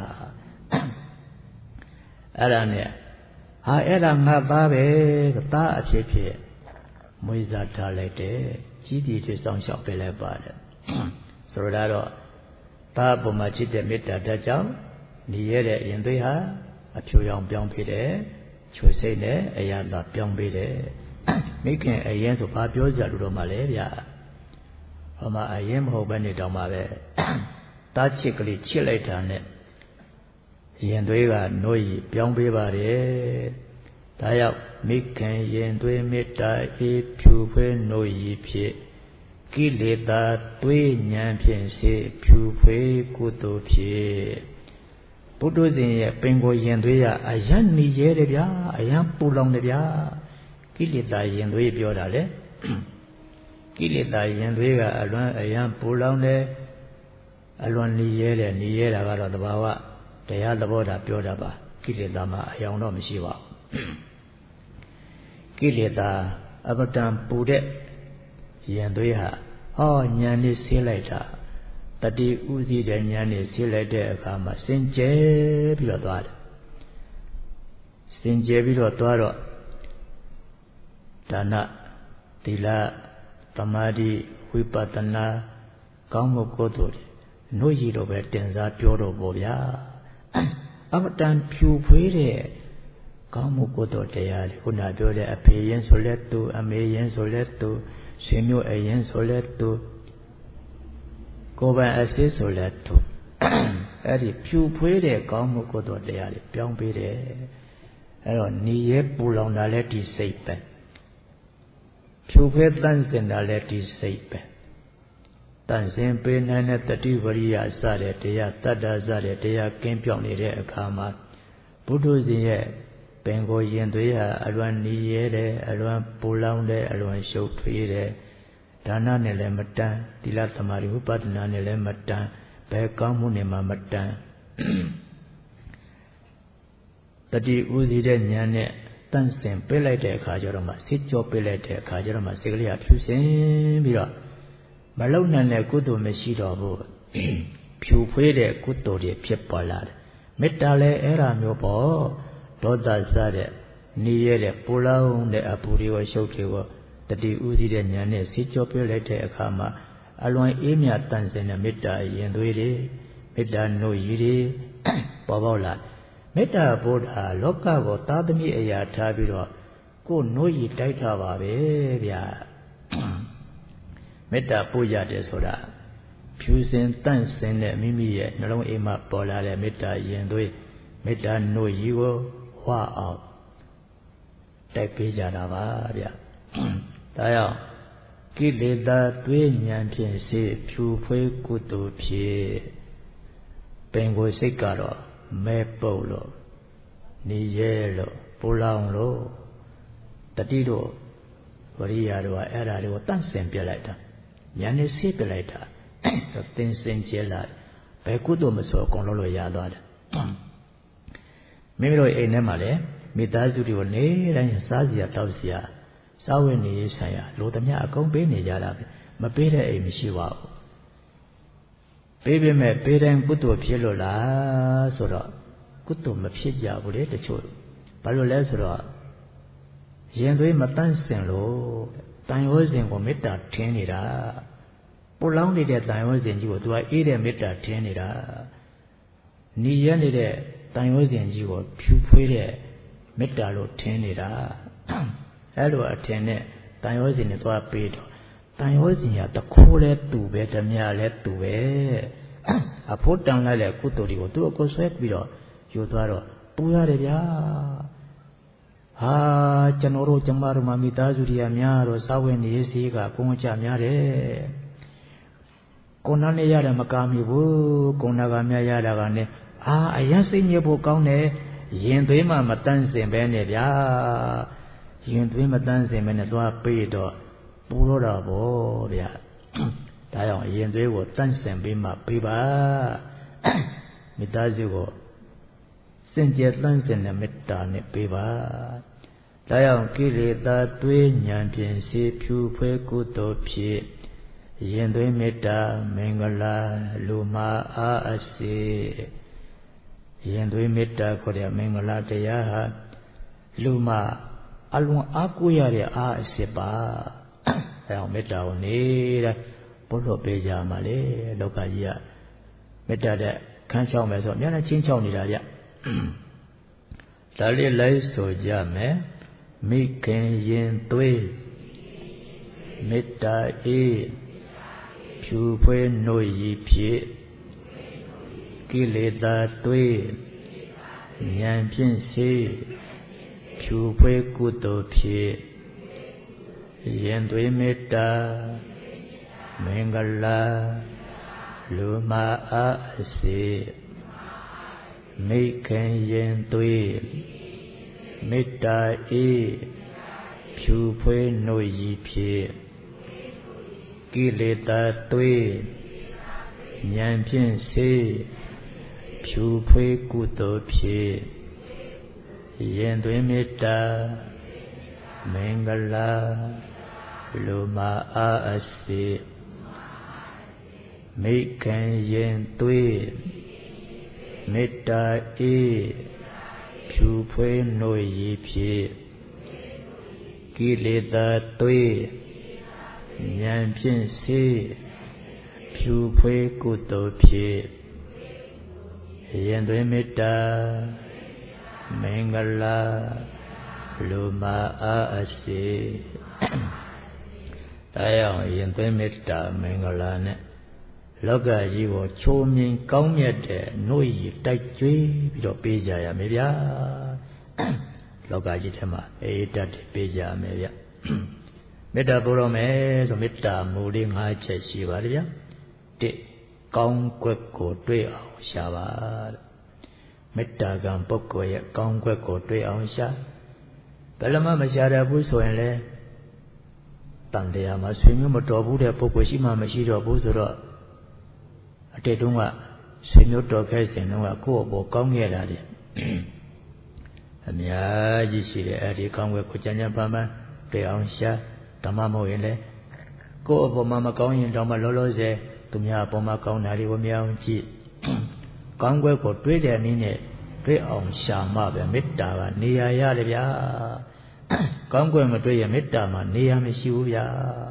[SPEAKER 1] အဲ့ဒါနဲ့ဟာအဲ့ဒါငါသားပဲသားအဖြစ်ဖြစ်မွေးစားထားလိုက်တယ်ကြီးပြည်တွေစောင့်ရှောက်ပေးလိုက်ပါတယ်ဆိုတော့သားပေါ်မှာချစ်တဲ့မေတ္တာဓာတ်ကြောင့်နေရတဲ့အရင်သွေးဟာအဖြူရောင်ပြောင်းပေးတယ်ချိုစိတ်နဲ့အရာသာပြောင်းပေးတယ်မိခင်အရင်ဆိုဘာပြောကြလို့တော့မှလဲဗျာဟောမှာအရင်မဟုတ်ဘဲနေတော့မှပဲသားချစ်ကလေးချစ်လိုက်တာနဲ့ရင်သွေးကနှုတ်ရည်ပြောင်းပေးပါတယ်ဒါရောက်မိခင်ရင်သွေးမေတ္တာအေးဖြူဖွေးနှုတ်ရည်ဖြင့်ကိလေသာတွေးဉာဏ်ဖြင့်စေဖြူဖွေးကုသိုလ်ဖြင့်ဘုဒ္ဓဇင်ရဲ့ပင်ကိုရင်သွေးကအယံနေရဲတယ်ဗျာအယံပူလောင်တယ်ဗျာကိလေသာရင်သွေးပြောတာလေကိလေသာရင်သွေးကအလွန်အယံပူလောင်တယ်အလွန်နေရဲတယ်နေရဲတာကတော့သဘာဝတရားသဘောတာပြောတာပါကိလေသာမှာအယောင်တော့မရှိပါဘူးကိလေသာအပတံပူတဲ့ရင်သွေးဟာဟောဉာဏ်နဲ့ဆေးလိုက်တာတတိဥစည်းတဲ့ဉာဏ်နဲ့ဆေးလိုက်တဲ့အခါမှာစင်ကြဲပြီးတော့သွားတယ်စင်ကြဲပြီးတော့သွားတော့ဒါနသီလသမာဓိဝိပဿနာကောင်းမှုကုသိုလ်တွေနှုတ်ရည်တော့ပဲတင်စားပြောတော့ပေါ့ဗျာအမတန်ဖြူဖွေးတဲ့ကောင်းမှုကုသိုလ်တရားတွေခုနပြောတဲ့အဖေရင်ဆိုလဲသူအမေရင်ဆိုလဲသူဆွေမျိုးအရင်ဆိုလဲသူကိုယ်ပိုင်အစစ်ဆိုလဲသူအဲ့ဒီဖြူဖွေးတဲ့ကောင်းမှုကုသိုလ်တရားတွေပြောင်းပေးတယ်အဲ့တော့ညီရဲပူလောင်တာလဲဒီစိတ်ပဲဖြူဖွေးတန့်စင်တာလဲဒီစိတ်ပဲတန့်စင်ပေးနိုင်တဲ့တတိဝရိယစတဲ့တရားတတ္တစတဲ့တရားကင်းပြောင်းနေတဲ့အခါမှာဘုဒ္ဓဇင်ရဲ့ပင်ကိုရင်သွေးဟာအလွန်နီးရဲတယ်အလွန်ပူလောင်တယ်အလွန်ရှုပ်ထွေးတယ်ဒါနနဲ့လည်းမတန်သီလသမာဓိဝိပဿနာနဲ့လည်းမတန်ဘယ်ကောင်းမှုနဲ့မှမတန်တတိဥစည်းတဲ့ဉာဏ်နဲ့တန့်စင်ပေးလိုက်တဲ့အခါကျတော့မှစစ်ကြောပေးလိုက်တဲ့အခါကျတော့မှစိတ်ကလေးကဖြူစင်ပြီးတော့မလုံနိုင်တဲ့ကုသိုလ်မရှိတော့ဘူးဖြူဖွေးတဲ့ကုသိုလ်တွေဖြစ်ပေါ်လာတယ်မေတ္တာလည်းအဲ့ဒါမျိုးပေါ့ဒေါသစတဲ့နေရတဲ့ပူလောင်တဲ့အပူတွေကိုရှုပ်တွေကိုတတိဥသိတဲ့ဉာဏ်နဲ့ဆေးကြောပြလိုက်တဲ့အခါမှာအလွန်အေးမြတန့်စင်တဲ့မေတ္တာရင်သွေးတွေမေတ္တာနှုတ်ရည်တွေပေါ်ပေါက်လာမေတ္တာဘုရားလောကကိုသာသမီအရာထားပြီးတော့ကိုယ်နှုတ်ရည်တိုက်ထားပါပဲဗျာမေတ္တာပို့ရတယ်ဆိုတာဖြူစင်တန့်စင်တဲ့မိမိရဲ့နှလုံးအိမ်မှာပေါ်လာတဲ့မေတ္တာရင်သွေးမေတ္တာနှုတ်ရည်ကိုဝါအောင်တိုက်ပေးကြတာပါဗျဒါကြောင့်ကိလေသာသွေးဉာဏ်ဖြင့်စေဖြူဖွေးကုသိုလ်ဖြင့်ပင်ကိုယ်စိတ်ကတော့မဲပုတ်လို့နေရဲလို့ပူလောင်လို့တတိတို့ဝရိယတို့ကအဲ့ဒါတွေကိုတန့်စင်ပြလိုက်တာဉာဏ်နဲ့ဆေးပြလိုက်တာသင်စင်ကျဲလာဘယ်ကုသိုလ်မဆိုအကုန်လုံးလို့ရသွားတယ်မိမိတို့အိမ်ထဲမှာလည်းမိသားစုတွေကိုနေတိုင်းစားစရာတောက်စရာစားဝတ်နေရေးဆိုင်ရာလိုသမျှအကုန်ပေးနေကြတာပဲမပေးတဲ့အိမ်မရှိပါဘူးပေးပေမဲ့ပေးတိုင်းကုသိုလ်ဖြစ်လို့လားဆိုတော့ကုသိုလ်မဖြစ်ကြဘူးလေတချို့ဘာလို့လဲဆိုတော့ရင်သွေးမတန့်စင်လို့တန်ရောစဉ်ကိုမေတ္တာထင်းနေတာပူလောင်နေတဲ့တန်ရောစဉ်ကြီးကိုသူကအေးတဲ့မေတ္တာထင်းနေတာညီရနေတဲ့တန်ရောစဉ်ကြီးကိုဖြူဖွေးတဲ့မေတ္တာလို့ထင်းနေတာအဲ့လိုအထင်နဲ့တန်ရောစဉ်နဲ့သွားပေးတော့တန်ရောစဉ်ကတခိုးလဲသူပဲဓမြလဲသူပဲအဖို့တန်လိုက်တဲ့ကုသိုလ်တွေကိုသူ့ကိုဆွဲပြီးတော့ယူသွားတော့ပူရတယ်ဗျာဟာကျွန်တော်တို့ကျမတို့မိသားစုတွေကများတော့စာဝတ်နေရေးစီကကိုယ်ချများတယ်ကိုနာနဲ့ရတယ်မကားမိဘူးကိုနာကများရတာကနဲ့အရင်စိတ်ညစ်ဖို့ကောင်းတယ်ရင်သွေးမှမတန့်စင်ပဲနဲ့ဗျာရင်သွေးမတန့်စင်ပဲနဲ့သွားပေးတော့ပူတော့တာဗောဗျာဒါကြောင့်ရင်သွေးကိုတန့်စင်ပြီးမှပေးပါမိသားစုကိုစင်ကြယ်တန့်စင်တဲ့မေတ္တာနဲ့ပေးပါဒါကြောင့်ကိလေသာသွေးဉာဏ်ဖြင့်စေဖြူဖွေးကုသိုလ်ဖြင့်ရင်သွေးမေတ္တာမင်္ဂလာလူမာအားအစေရင်သွေးမေတ္တာခေါ်တဲ့မင်္ဂလာတရားဟာလူမာအလွန်အားကိုးရတဲ့အားအစစ်ပါအဲအောင်မေတ္တာကိုနေတဲ့ဘုလို့ပေးကြမှာလေလောကကြီးကမေတ္တာတဲ့ခန်းချောင်းမယ်ဆိုအများနဲ့ချင်းချောင်းနေတာဗျဒါလေးလိုက်ဆိုကြမယ်မိခင်ရင်သွေးမေတ္တာအေးဖြူဖွေးနှုတ်ရည်ဖြင့်ကိလေသာသွေးဉာဏ်ဖြင့်စေဖြူဖွေးကုသိုလ်ဖြင့်ရင်သွေးမေတ္တာမင်္ဂလာလူမာအားအစေမိခင်ရင်သွေးမေတ္တာအေးဖြူဖွေးနှုတ်ရည်ဖြင့်ကိလေသာသွေးဉာဏ်ဖြင့်စေဖြူဖွေးကုသိုလ်ဖြင့်ရင်သွေးမေတ္တာမင်္ဂလာလူမာအားအစေမိခင်ရင်သွေးမေတ္တာအေးဖြူဖွေးနှုတ်ရည်ဖြင့်ကိလေသာသွေးဉာဏ်ဖြင့်စေဖြူဖွေးကုသိုလ်ဖြင့်ရင်သွေးမေတ္တာမင်္ဂလာလူမာအားအစေတရားရင်သွေးမေတ္တာမင်္ဂလာနဲ့လောကကြီးကိုချိုးမြင်ကောင်းမြတ်တဲ့နှုတ်ရည်တိုက်ကြွေးပြီးတော့ပေးကြရမယ်ဗျာလောကကြီးထဲမှာအေးတတ်ပေးကြမယ်ဗျမေတ္တာပို့တော်မယ်ဆိုမေတ္တာမူလေး၅ချက်ရှိပါတယ်ဗျာ၁ကောင်းကွက်ကိုတွေ့အောင်ရှာပါမေတ္တာကံပုဂ္ဂိုလ်ရဲ့ကောင်းကွက်ကိုတွေ့အောင်ရှာဘယ်လိုမှမရှာတတ်ဘူးဆိုရင်လေတန်တရားမှာဆွေမျိုးမတော်ဘူးတဲ့ပုဂ္ဂိုလ်ရှိမှမရှိတော့ဘူးဆိုတော့အတိတ်တုန်းကဆွေမျိုးတော်ခဲ့စဉ်တုန်းကကိုယ့်အပေါ်ကောင်းခဲ့တာလေအများကြီးရှိတယ်အဲဒီကောင်းကွက်ကိုကြမ်းကြမ်းပန်းပန်းတွေ့အောင်ရှာဓမ္မမဟုတ်ရင်လေကိုယ့်အပေါ်မှာမကောင်းရင်တော့မလောလောဆယ်သူများအပေါ်မှာကောင်းတာတွေကိုမရအောင်ကြည့်ကောင်းကွက်ကိုတွေးတဲ့နည်းနဲ့တွေ့အောင်ရှာမှပဲမေတ္တာကနေရာရတယ်ဗျာကောင်းကွယ်မတွေ့ရမေတ္တာမှာနေရာမရှိဘူးဗျာ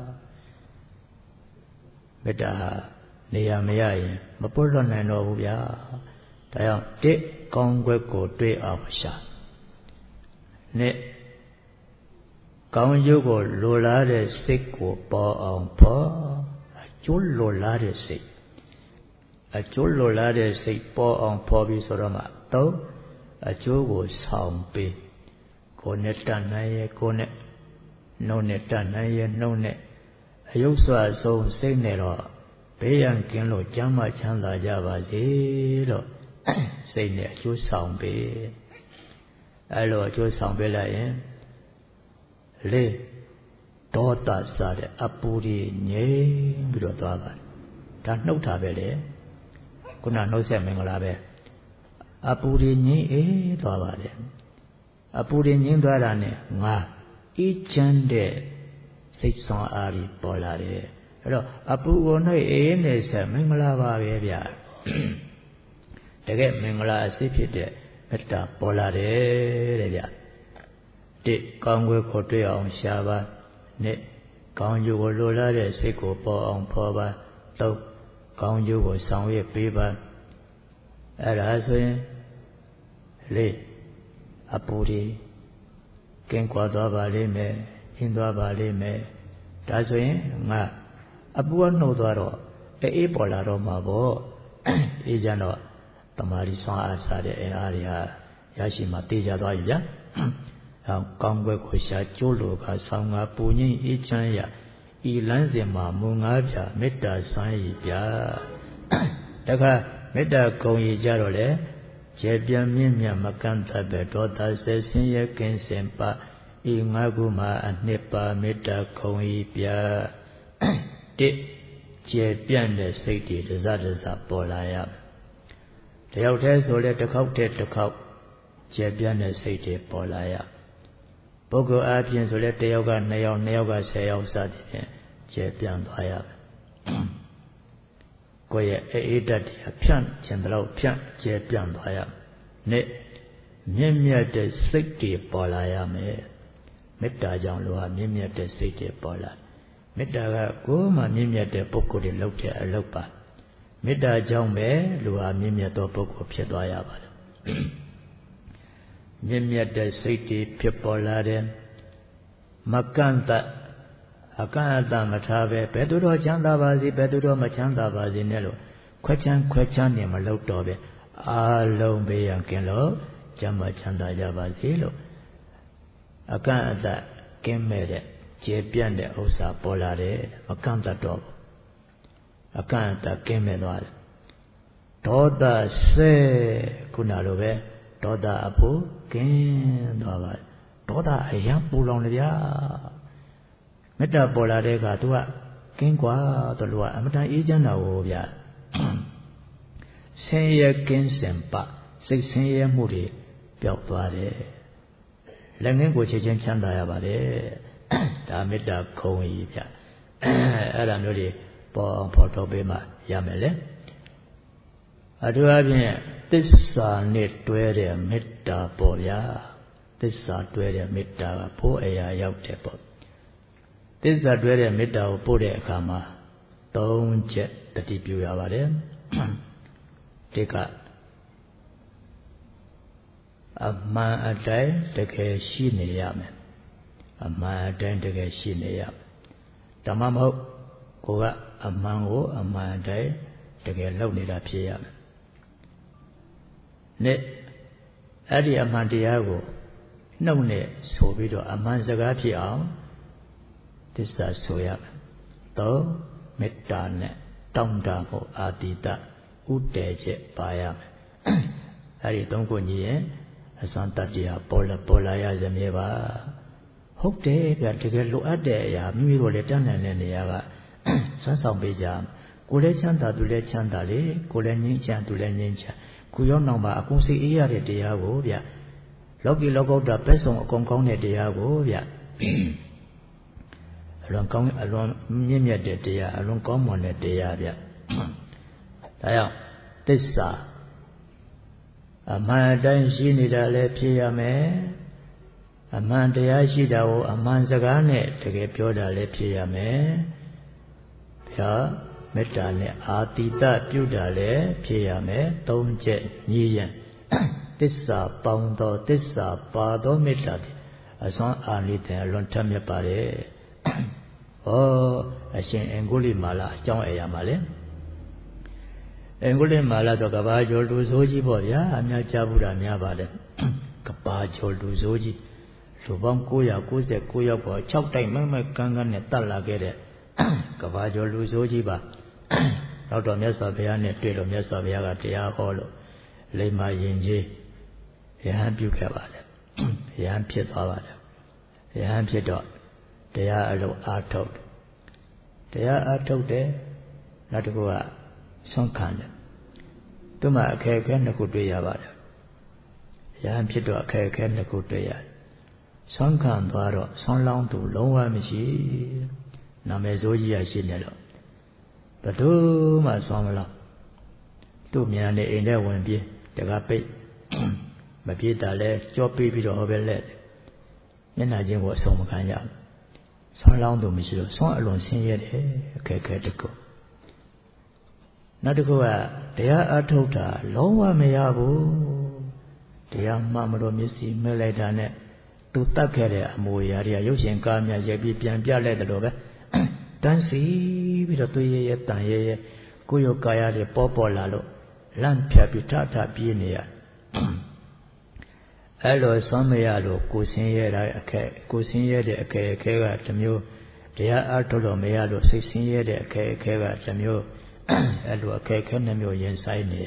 [SPEAKER 1] မေတ္တာနေရာမရရင်မပွတ်လွတ်နိုင်တော့ဘူးဗျာဒါကြောင့်တစ်ကောင်းကွယ်ကိုတွေ့အောင်ရှာနှစ်ကောင်းကျိုးကိုလိုလားတဲ့စိတ်ကိုပေါ်အောင်ဖော်အကျိုးလိုလားတဲ့စိတ်အကျိုးလိုလားတဲ့စိတ်ပေါ်အောင်ဖော်ပြီးဆိုတော့မှသုံးအကျိုးကိုဆောင်ပေးကိုယ်နဲ့တတ်နိုင်ရဲ့ကိုယ်နဲ့နှုတ်နဲ့တတ်နိုင်ရဲ့နှုတ်နဲ့အယုတ်စွာဆုံးစိတ်နဲ့တော့ဘေးရန်ကင်းလို့ကျမ်းမှချမ်းသာကြပါစေလို့စိတ်နဲ့အကျိုးဆောင်ပေးအဲ့လိုအကျိုးဆောင်ပေးလိုက်ရင်လေးဒေါသစတဲ့အပူကြီးငြိမ်ပြီးတော့သွားပါတယ်ဒါနှုတ်တာပဲလေခုနနှုတ်ဆက်မင်္ဂလာပဲအပူကြီးငြိမ်အေးသွားပါတယ်အပူကြီးငြိမ်သွားတာနဲ့ငါအေးချမ်းတဲ့စိတ်ဆောင်အားကြီးပေါ်လာတယ်အဲ့တော့အပူကိုနှိပ်အေးနေဆက်မင်္ဂလာပါပဲဗျတကယ်မင်္ဂလာအစစ်ဖြစ်တဲ့မေတ္တာပေါ်လာတယ်တဲ့ဗျတစ်ကောင်းကွယ်ကိုတွေ့အောင်ရှာပါနှစ်ကောင်းကျိုးကိုလိုလားတဲ့စိတ်ကိုပေါ်အောင်ဖော်ပါသုံးကောင်းကျိုးကိုဆောင်ရွက်ပေးပါအဲ့ဒါဆိုရင်လေးအပူဒီကင်းကွာသွားပါလိမ့်မယ်ကျင်းသွားပါလိမ့်မယ်ဒါဆိုရင်ငါအပူကနှုတ်သွားတော့အေးပေါ်လာတော့မှာပေါ့အေးကြတော့တမာရီဆောင်အားစားတဲ့အင်အားတွေဟာရရှိမှတေးကြသွားပြီဗျာကောင်းကွယ်ကိုရှာကျိုးလိုကဆောင်ငါပူငိမ့်အေးချမ်းရဤလန်းစဉ်မှာမုံငါးပြမေတ္တာစွမ်းရည်ပြတခါမေတ္တာဂုံရည်ကြတော့လေကျေပြင်းမြင့်မြတ်မကန့်သတ်ပဲဒေါသဆက်ဆင်းရဲကင်းစင်ပါဤငါးခုမှာအနှစ်ပါမေတ္တာဂုံရည်ပြတစ်ကျေပြန့်တဲ့စိတ်တွေတစတစပေါ်လာရတယောက်တည်းဆိုလဲတစ်ခေါက်တည်းတစ်ခေါက်ကျေပြန့်တဲ့စိတ်တွေပေါ်လာရပုဂ္ဂိုလ်အားဖြင့်ဆိုလဲတစ်ယောက်က2ယောက်2ယောက်က10ယောက်စသည်ဖြင့်ကျေပြန့်သွားရကိုယ့်ရဲ့အေးဓာတ်တွေဖြန့်ခြင်းတော့ဖြန့်ကျေပြန့်သွားရနှစ်မြင့်မြတ်တဲ့စိတ်တွေပေါ်လာရမယ်မေတ္တာကြောင့်လူဟာမြင့်မြတ်တဲ့စိတ်တွေပေါ်လာမေတ္တာကကိုယ်မှမြင့်မြတ်တဲ့ပုဂ္ဂိုလ်တွေလုပ်တဲ့အလုပ်ပါမေတ္တာကြောင့်ပဲလူဟာမြင့်မြတ်သောပုဂ္ဂိုလ်ဖြစ်သွားရပါတယ်မြင့်မြတ်တဲ့စိတ်တွေဖြစ်ပေါ်လာတယ်မကန့်တတ်အကန့်အသတ်မထားပဲဘယ်သူတော့ချမ်းသာပါစေဘယ်သူတော့မချမ်းသာပါစေနဲ့လို့ခွဲချမ်းနေမလုပ်တော့ပဲအားလုံးဘေးရန်ကင်းလို့ကျမ်းမာချမ်းသာကြပါစေလို့အကန့်အသတ်ကင်းမဲ့တဲ့ကျေပြန့်တဲ့ဥစ္စာပေါ်လာတယ်မကန့်တတ်တော့ဘူးအကန့်အသတ်ကင်းမဲ့သွားတယ်ဒေါသဆဲခုနလိုပဲဒေါသအဖို့ကင်းသွားပါတယ်ဒေါသအရန်ပူလောင်လေဗျာမေတ္တာပေါ်လာတဲ့အခါ तू ကကင်းกว่าတော့လူကအမတန်အေးချမ်းတာကိုဗျာဆင်းရဲကင်းစင်ပစိတ်ဆင်းရဲမှုတွေပျောက်သွားတယ်လက်ငင်းကိုချက်ချင်းချမ်းသာရပါတယ်ဒါမေတ္တာခုံကြီးဗျာအဲ့ဒါမျိုးတွေပေါ်အောင်ဖော်ထုတ်ပေးမှရမယ်လေအထူးအဖြင့်သစ္စာနဲ့တွဲတဲ့မေတ္တာပေါ့ဗျာသစ္စာတွဲတဲ့မေတ္တာကဘိုးအရာရောက်တဲ့ပေါ့သစ္စာတွဲတဲ့မေတ္တာကိုပို့တဲ့အခါမှာ3ချက်တတိပြုရပါတယ်ဒီကအမှန်အတိုင်းတကယ်ရှိနေရမယ်အမှန်အတိုင်းတကယ်ရှိနေရမယ်ဓမ္မမဟုတ်ကိုကအမှန်ကိုအမှန်အတိုင်းတကယ်လုပ်နေတာဖြစ်ရမယ်နဲ့အဲ့ဒီအမှန်တရားကိုနှုတ်နဲ့ဆိုပြီးတော့အမှန်စကားဖြစ်အောင်သစ္စာဆိုရမယ်သုံးမေတ္တာနဲ့တောင်းတမှုအာတိတဥတည်ချက်ပါရမယ်အဲ့ဒီ3ခုညီရင်အစွမ်းတတ္တိဟာပေါ်လာရစမြဲပါဟုတ်တယ်ဗျတကယ်လိုအပ်တဲ့အရာမိမိတို့လည်းတတ်နိုင်တဲ့နေရာကစွမ်းဆောင်ပေးကြကိုယ်လည်းချမ်းသာသူလည်းချမ်းသာလေကိုယ်လည်းငြိမ်းချမ်းသူလည်းငြိမ်းချမ်းကိုရောက်နောက်မှာအကုန်စိတ်အေးရတဲ့တရားကိုဗျလောကီလောကုတ္တပက်ဆုံးအကုန်ကောင်းတဲ့တရားကိုဗျအလွန်ကောင်းအလွန်မြင့်မြတ်တဲ့တရားအလွန်ကောင်းမွန်တဲ့တရားဗျဒါကြောင့်သစ္စာအမှန်တိုင်းရှိနေတာလည်းဖြစ်ရမယ်အမှန်တရားရှိတာကိုအမှန်စကားနဲ့တကယ်ပြောတာလည်းဖြစ်ရမယ်ဗျာမေတ္တာနဲ့အာတိတပြုတာလည်းဖြစ်ရမယ်သုံးချက်ညီရင်သစ္စာပေါင်းသောသစ္စာပါသောမေတ္တာအစွမ်းအာနိသင်အလွန်ထက်မြက်ပါတယ်ဟောအရှင်အင်္ဂုလိမာလအကြောင်းအရာမှာလေအင်္ဂုလိမာလဆိုကဘာကျော်လူဆိုးကြီးပေါ့ဗျာအများကြားဘူးတာများပါတယ်ကဘာကျော်လူဆိုးကြီးလူပေါင်း999ယောက်ပေါ်6တိုက်မကန်းကန်းနဲ့တတ်လာခဲ့တဲ့ကဘာကျော်လူဆိုးကြီးပါနောက်တော့မြတ်စွာဘုရားနဲ့တွေ့လို့မြတ်စွာဘုရားကတရားဟောလို့လိမ္မာရင်ကြီးယဟန်ပြုခဲ့ပါတယ်ယဟန်ဖြစ်သွားပါတယ်ယဟန်ဖြစ်တော့တရားအလုံးအားထုတ်တရားအားထုတ်တယ်နောက်တစ်ခုကဆွမ်းခံတယ်သူမှအခက်အခဲနှစ်ခုတွေ့ရပါတယ်ယဟန်ဖြစ်တော့အခက်အခဲနှစ်ခုတွေ့ရတယ်ဆွမ်းခံသွားတော့ဆွမ်းလောင်းသူလုံးဝမရှိနာမည်ဆိုးကြီးရရှိနေတော့ဘယ်သူမှဆွမ်းမလောင်းသူ့မြန်နေအိမ်ထဲဝင်ပြေးတကားပိတ်မပြေးတာလဲကြောပေးပြီးတော့ဟောပဲလက်မျက်နှာချင်းကိုအဆုံးမခံရဘူးဆွမ်းလောင်းသူမရှိလို့ဆွမ်းအလွန်ဆင်းရဲတယ်အခက်အခဲတစ်ခုနောက်တစ်ခုကတရားအထုတ်တာလုံးဝမရဘူးတရားမှမလို့မျက်စိမဲ့လိုက်တာနဲ့သူတတ်ခဲ့တဲ့အမူအရာတွေကရုပ်ရှင်ကားများရိုက်ပြီးပြန်ပြလိုက်တယ်လို့ပဲတန်းစီပြီးတော့သွေးရဲတန်ရဲကိုယ်ရောကာယတွေပေါ်လာလို့လန့်ဖြတ်ပြီးထပြေးနေရအဲ့လိုဆွမ်းမရလို့ကိုယ်ဆင်းရဲတဲ့အခက်ကိုယ်ဆင်းရဲတဲ့အခက်အခဲကတစ်မျိုးတရားအထုတ်လို့မရလို့စိတ်ဆင်းရဲတဲ့အခက်အခဲကတစ်မျိုးအဲ့လိုအခက်အခဲနှမျိုးရင်ဆိုင်နေရ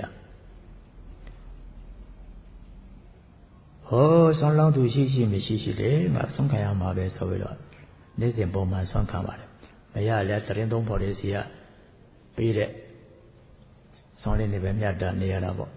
[SPEAKER 1] ဟောဆွမ်းလောင်းသူရှိမရှိလေငါဆွမ်းခံရမှာပဲဆိုပြီးတော့နေ့စဉ်ပုံမှန်ဆွမ်းခံပါတယ်မရလဲသရင်သုံးဖို့လေးစီကပြီးတဲ့ဆွမ်းလေးနေပဲမြတ်တာနေရတာပေါ့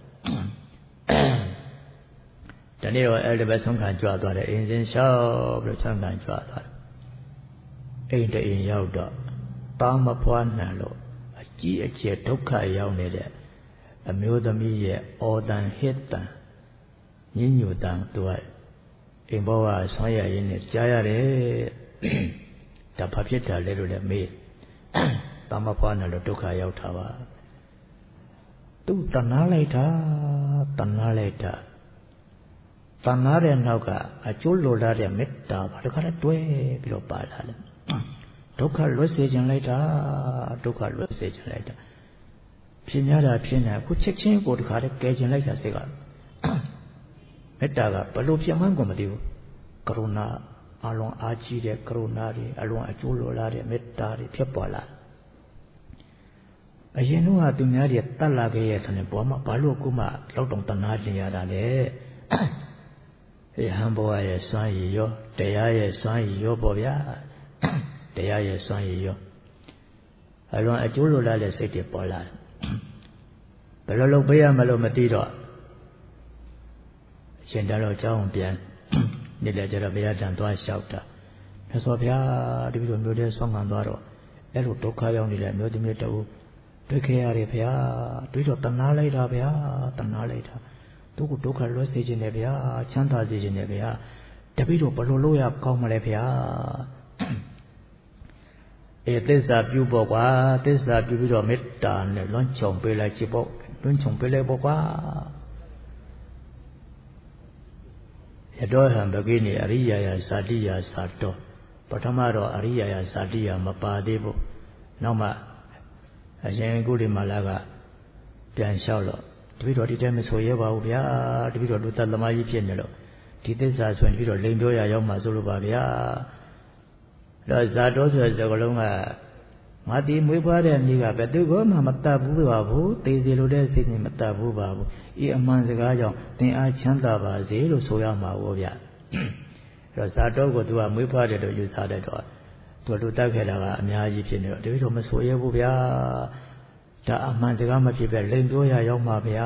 [SPEAKER 1] ဒီနေ့တော့အဲ့ဒီပဲဆွမ်းခံကြွသွားတယ်အိမ်စဉ်လျှောက်ပြီးဆွမ်းခံကြွသွားတယ်အိမ်တအိမ်ရောက်တော့တောင်းမဖွားနှံလို့အကြီးအကျယ်ဒုက္ခရောက်နေတဲ့အမျိုးသမီးရဲ့အော်တန်ဟစ်တန်ညညူတန်သူကအိမ်ဘောကဆွမ်းရရင်းနဲ့ကြားရတယ်ဒါဘာဖြစ်တာလဲလို့လည်းမေးတောင်းမဖွားနှံလို့ဒုက္ခရောက်တာပါသူတဏှာလိုက်တာတဏှာတဲ့နောက်ကအကျိုးလိုလားတဲ့မေတ္တာဘာတခါလဲတွဲပြီးတော့ပါလာတယ်ဒုက္ခလွတ်စေခြင်းလိုက်တာဖြစ်များတာဖြစ်နေအခုချက်ချင်းကိုတခါတည်းကယ်ခြင်းလိုက်တာစိတ်ကမေတ္တာကဘလို့ဖြစ်မှန်းကိုမသိဘူးကရုဏာအလွန်အားကြီးတဲ့ကရုဏာတွေအလွန်အကျိုးလိုလားတဲ့မေတ္တာတွေဖြစ်ပေါ်လာအရင်တော့သူများတွေတတ်လာခဲ့ရဲ့ဆိုရင်ဘောမှာဘာလို့အခုမှလောက်တောင်တနာကျင်ရတာလဲဟန်ဘောရဲ့စွမ်းရည်ရောတရားရဲ့စွမ်းရည်ရောပေါ့ဗျာတရားရဲ့စွမ်းရည်ရောအလွန်အကျိုးလိုလားတဲ့စိတ်တွေပေါ်လာဘယ်လိုလုပ်ပေးရမလို့မသိတော့အရှင်တော်ကြောင်းပြန်နေ့လည်းကျတော့ဘုရားတန်သွားလျှောက်တာမြတ်စွာဘုရားတပည့်တော်မျိုးတဲ့ဆွမ်းခံသွားတော့အဲ့လိုဒုက္ခရောက်နေတဲ့မျိုးသမီးတူတွေ့ခဲ့ရတယ်ဗျာတွေ့တော့တဏှာလိုက်တာဗျာတဏှာလိုက်တာသူကဒုက္ခလွတ်စေခြင်းနဲ့ဗျာချမ်းသာစေခြင်းနဲ့ဗျာတပည့်တော်ဘယ်လိုလုပ်ရကောင်းမလဲဗျာသစ္စာပြုပေါ့ကွာသစ္စာပြုပြီးတော့မေတ္တာနဲ့လွန်ခြုံပေးလိုက်ချစ်ပေါ့လွန်ခြုံပေးလိုက်ပေါ့ကွာယတောဟံဘဂိနေအရိယာယဇာတိယသာတောပထမတော့အရိယာယဇာတိယမပါသေးဘူးနောက်မှအရှင်ကုလိမာလာကပြန်လျှောက်တော့တပည့်တော်ဒီတဲမဆိုရဲပါဘူးဗျာတပည့်တော်လူသက်သမားကြီးဖြစ်နေလို့ဒီသစ္စာဆိုရင်တပည့်တော်လိန်ပြောရရောက်မှဆိုလိုပါဗျာတော့ဇာတောဆိုတဲ့စကားလုံးကငါတီမွေးဖွားတဲ့နေ့ကဘယ်သူမှမတတ်ဘူးပါဘူးသေစီလိုတဲ့စိတ်နဲ့မတတ်ဘူးပါဘူးဤအမှန်စကားကြောင့်သင်အားချမ်းသာပါစေလို့ဆိုရမှာပေါ့ဗျအဲ့တော့ဇာတောကိုသူကမွေးဖွားတယ်လို့ယူဆတဲ့တော့သူလူတတ်ခဲ့တာကအများကြီးဖြစ်နေတော့တပည့်တော်မဆိုရဲဘူးဗျာဒါအမှန်စကားမဖြစ်ပဲလိန်ပြောရရောက်မှာဗျာ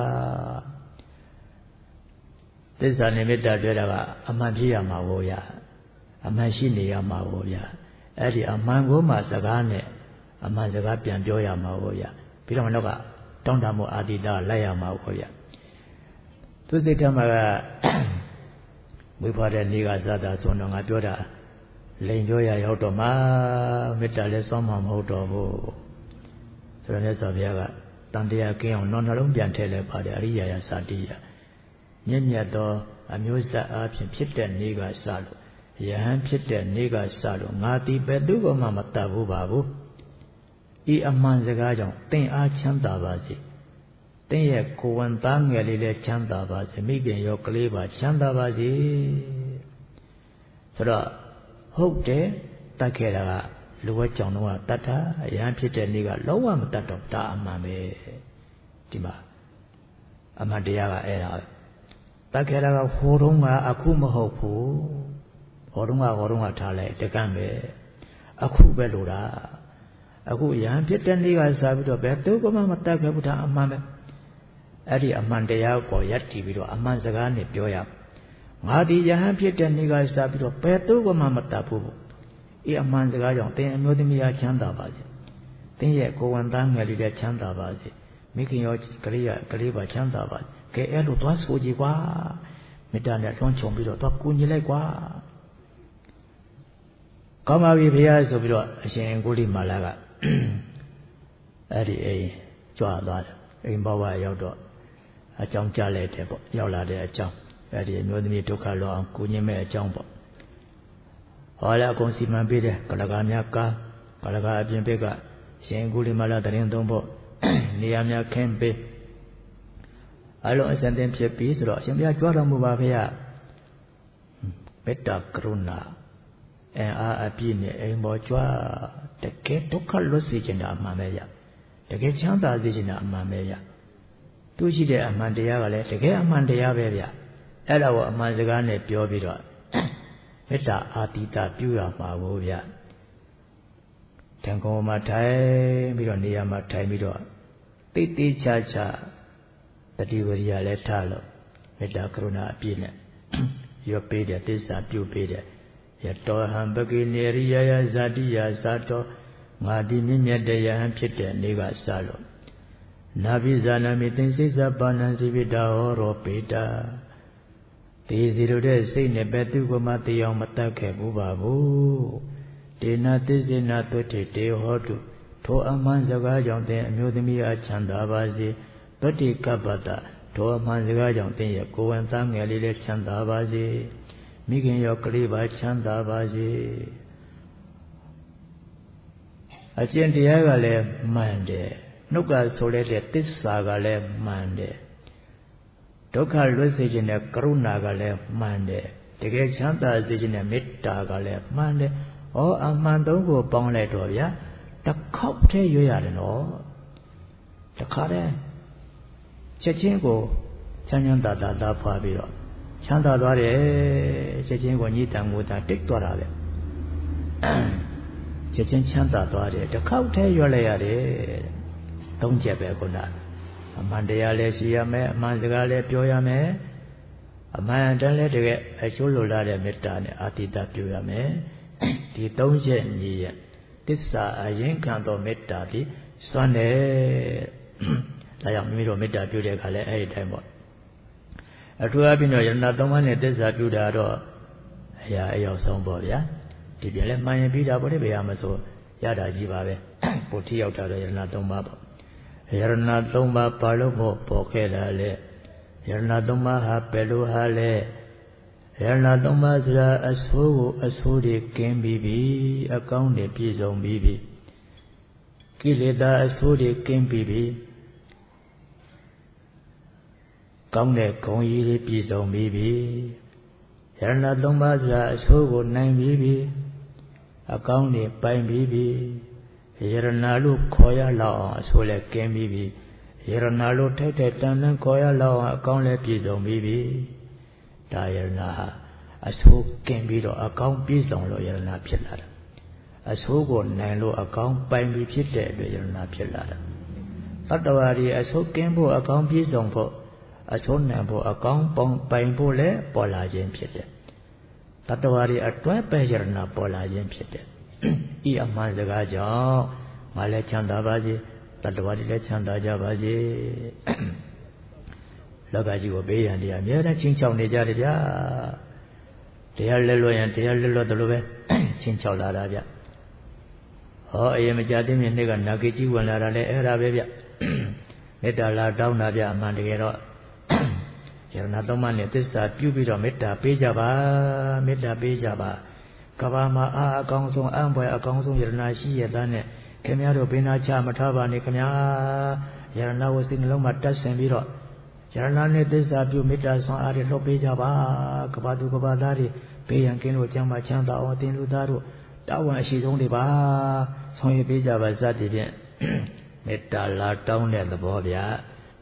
[SPEAKER 1] သစ္စာနိမိတ်တွေ့တာကအမှန်ဖြစ်ရမှာပေါ့ဗျာအမှန်ရှိနေရမှာပေါ့ဗျာအဲ့ဒီအမှန်ကိုမှစကားနဲ့အမှန်စကားပြန်ပြောရမှာပေါ့ဗျာပြီးတော့နောက်ကတောင်းတမှုအာတိတလိုက်ရမှာပေါ့ဗျာသူစိတ်ထဲမှာကဝိဖာတဲ့နေကစားတာဆိုတော့ငါပြောတာလိန်ပြောရရောက်တော့မှမေတ္တာလည်းစောမှာမဟုတ်တော့ဘူးဆိုတော့မြတ်စွာဘုရားကတန်တရားကင်းအောင်နှလုံးပြန်ထည့်လဲပါတယ်အရိယာယစာတိယမြင့်မြတ်သောအမျိုးဆက်အားဖြင့်ဖြစ်တဲ့နေကစလို့ယဟန်ဖြစ်တဲ့နေကစလို့ငါသည်ဘယ်သူကမှမတတ်ဘူးပါဘူးဤအမှန်စကားကြောင့်သင်အားချမ်းသာပါစေသင်ရဲ့ကိုယ်ဝန်သားငယ်လေးလည်းချမ်းသာပါစေမိခင်ရောကလေးပါချမ်းသာပါစေဆိုတော့ဟုတ်တယ်တတ်ခဲ့တာကလူဝဲကြောင်တော့တတ်တာယဟန်ဖြစ်တဲ့နေကလုံးဝမတတ်တော့ဒါအမှန်ပဲဒီမှာအမှန်တရားကအဲ့ဒါပဲတတ်ခဲ့တာကဟိုတုန်းကအခုမဟုတ်ဘူးဟိုတုန်းကထားလိုက်တကန့်ပဲအခုပဲလို့တာအခုယဟန်ဖြစ်တဲ့နေ့ကစားပြီးတော့ဘယ်သူကမှမတတ်ခဲ့ဘူးဒါအမှန်ပဲအဲ့ဒီအမှန်တရားကိုယက်တည်ပြီးတော့အမှန်စကားနဲ့ပြောရငါဒီယဟန်ဖြစ်တဲ့နေ့ကစားပြီးတော့ဘယ်သူကမှမတတ်ဘူးဤအမှန်စကားကြောင့်သင်အမျိုးသမီးအားချမ်းသာပါစေသင်ရဲ့ကိုယ်ဝန်သားငယ်လေးလည်းချမ်းသာပါစေမိခင်ရောကလေးပါချမ်းသာပါစေကဲအဲ့လိုသွားဆိုကြည်ကွာမေတ္တာနဲ့တွန်းချုံပြီးတော့သွားကူညီလိုက်ကွာကောင်းပါပြီဘုရားဆိုပြီးတော့အရှင်ကိုလိမာလာကအဲ့ဒီအိမ်ကြွားသွားတယ်အိမ်ဘဝရောက်တော့အကြောင်းကြားလိုက်တယ်ပေါ့ရောက်လာတဲ့အကြောင်းအဲ့ဒီအမျိုးသမီးဒုက္ခလောအောင်ကူညီမဲ့အကြောင်းပေါ့ဟောလည်းအကုန်စီမံပေးတယ်ကလကာများကားကလကာအပြင်ဘက်ကရှင်ကိုလိမာလာတရင်သုံးဖို့နေရာများခင်းပေးအလုံးအစံတင်ဖြစ်ပြီးဆိုတော့အရှင်ဘုရားကြွားတော်မူပါဖေရမေတ္တာကရုဏာအင်အားအပြည့်နဲ့အိမ်ပေါ်ကြွားတကယ်ဒုက္ခလွတ်စေခြင်းတာအမှန်ပဲရတကယ်ချမ်းသာစေခြင်းတာအမှန်ပဲရသူရှိတဲ့အမှန်တရားကလည်းတကယ်အမှန်တရားပဲဗျအဲ့ဒါကိုအမှန်စကားနဲ့ပြောပြီးတော့မေတ္တာအာတိတပြုရမှာကိုဗျတန်ခေါ်မှာထိုင်ပြီးတော့နေရာမှာထိုင်ပြီးတော့တိတ်တိတ်ချာချာတတိဝရိယလည်းထားလို့မေတ္တာကရုဏာအပြည့်နဲ့ရွတ်ပေးတယ်သစ္စာပြုပေးတယ်ယတောဟံပကိနေရိယယဇာတိယသာတောငါဒီမြင့်မြတ်တရားဖြစ်တဲ့နေကစလို့နာဘိဇာနာမိသင်္စိစပါဏံစိပိတာဟောရောပေတာဒီစီတို့တဲ့စိတ်နဲ့ပဲသူကမှတရားမတတ်ခဲ့ဘူးပါဘူးဒေနာသစ္စေနာသွတ်တေတေဟောတုထိုအမှန်စကားကြောင့်သင်အမျိုးသမီးအားချမ်းသာပါစေသွတ်တိကပ္ပတထိုအမှန်စကားကြောင့်သင်ရဲ့ကိုယ်ဝန်သားငယ်လေးလည်းချမ်းသာပါစေမိခင်ရောကလေးပါချမ်းသာပါစေအကျင့်တရားကလည်းမှန်တယ်နှုတ်ကဆိုလိုက်တဲ့သစ္စာကလည်းမှန်တယ်ဒုက္ခလွတ်စေခြင်းနဲ့ကရုဏာကလည်းမှန်တယ်တကယ်ချမ်းသာစေခြင်းနဲ့မေတ္တာကလည်းမှန်တယ်ဩအမှန်သုံးကိုပေါင်းလိုက်တော့ဗျာတစ်ခေါက်တည်းရွရတယ်နော်တခါတည်းချက်ချင်းကိုချမ်းချမ်းသာသာသားဖွာပြီးတော့ချမ်းသာသွားတယ်ချက်ချင်းကိုညှိတံငိုတာတိတ်သွားတာပဲချက်ချင်းချမ်းသာသွားတယ်တစ်ခေါက်တည်းရွလိုက်ရတယ်သုံးချက်ပဲခုနအမှန်တရားလည်းရှိရမယ်အမှန်စကားလည်းပြောရမယ်အမှန်တန်လည်းတကယ်အကျိုးလိုလားတဲ့မေတ္တာနဲ့အာတိတပြုရမယ်ဒီသုံးချက်ညီရသစ္စာအရင်ခံသောမေတ္တာသည်စွမ်းတယ်ဒါကြောင့်မိမိတို့မေတ္တာပြုတဲ့အခါလည်းအဲ့ဒီတိုင်းပေါ့အထူးအပြင်တော့ယရဏသုံးပါးနဲ့သစ္စာပြုတာတော့အရာအရောက်ဆုံးပေါ့ဗျာဒီပြန်လဲမှန်ရင်ပြီးတာပေါ့လေဘယ်ဟာမဆိုရတာကြီးပါပဲပို့ထိရောက်တာတော့ယရဏသုံးပါးပေါ့ယရဏသုံးပါးဘာလို့ပေါ်ခဲ့တာလဲယရဏသုံးပါးဟာဘယ်လိုဟာလဲယရဏသုံးပါးဆိုတာအဆိုးကိုအဆိုးတွေကင်းပြီးပြီအကောင်းတွေပြည့်စုံပြီးပြီကိလေသာအဆိုးတွေကင်းပြီးပြီကောင်းတဲ့ဂုဏ်ကြီးတွေပြည့်စုံပြီးပြီယရဏသုံးပါးဆိုတာအဆိုးကိုနိုင်ပြီးပြီအကောင်းတွေပိုင်ပြီးပြီယရဏလို့ခေါ်ရလောက်အောင်အဆိုးလည်းကင်းပြီးပြီယရဏလို့ထိုက်တဲ့တန်တန်ခေါ်ရလောက်အောင်အကောင်းလည်းပြည့်စုံပြီးပြီဒါယရဏဟာအဆိုးကင်းပြီးတော့အကောင်းပြည့်စုံလို့ယရဏဖြစ်လာတာအဆိုးကိုနိုင်လို့အကောင်းပိုင်ပြီးဖြစ်တဲ့အတွက်ယရဏဖြစ်လာတာသတ္တဝါတွေအဆိုးကင်းဖို့အကောင်းပြည့်စုံဖို့အဆိုးနိုင်ဖို့အကောင်းပိုင်ဖို့လည်းပေါ်လာခြင်းဖြစ်တယ်တတ္တဝါတွေအတွဲပဲယရဏပေါ်လာခြင်းဖြစ်တယ်ဤအမှန်စကားကြောင့်ငါလည်းချမ်းသာပါစေတတ္တဝါတွေလည်းချမ်းသာကြပါစေလောကကြီးကိုဘေးရန်တရားအများနဲ့ချင်းချောက်နေကြတယ်ဗျာတရားလက်လွတ်ရင်တရားလက်လွတ်တယ်လို့ပဲချင်းချောက်လာတာဗျဟောအရင်မကြသေးမီနှစ်ကနာဂေကြီးဝင်လာတာလဲအဲ့ဒါပဲဗျမေတ္တာလာတောင်းတာဗျအမှန်တကယ်တော့ယရဏသုံးပါးနဲ့သစ္စာပြုပြီးတော့မေတ္တာပေးကြပါမေတ္တာပေးကြပါကဘာမှာအကောင်းဆုံးအံ့ဖွယ်အကောင်းဆုံးယရဏရှိရတဲ့နဲ့ခင်ဗျားတို့ဘင်းနာချမထားပါနဲ့ခင်ဗျာယရဏဝစိနှလုံးမှာတက်ဆင်ပြီးတော့ယရဏနဲ့သစ္စာပြုမေတ္တာဆွမ်းအားတွေလှုပ်ပေးကြပါကဘာသူကဘာသားတွေဘေးရန်ကင်းလို့ကျမ်းမာချမ်းသာအောင်သင်လူသားတို့တာဝန်အရှိဆုံးတွေပါဆောင်ရွက်ပေးကြပါစသည်ဖြင့်မေတ္တာလာတောင်းတဲ့သဘောဗျာ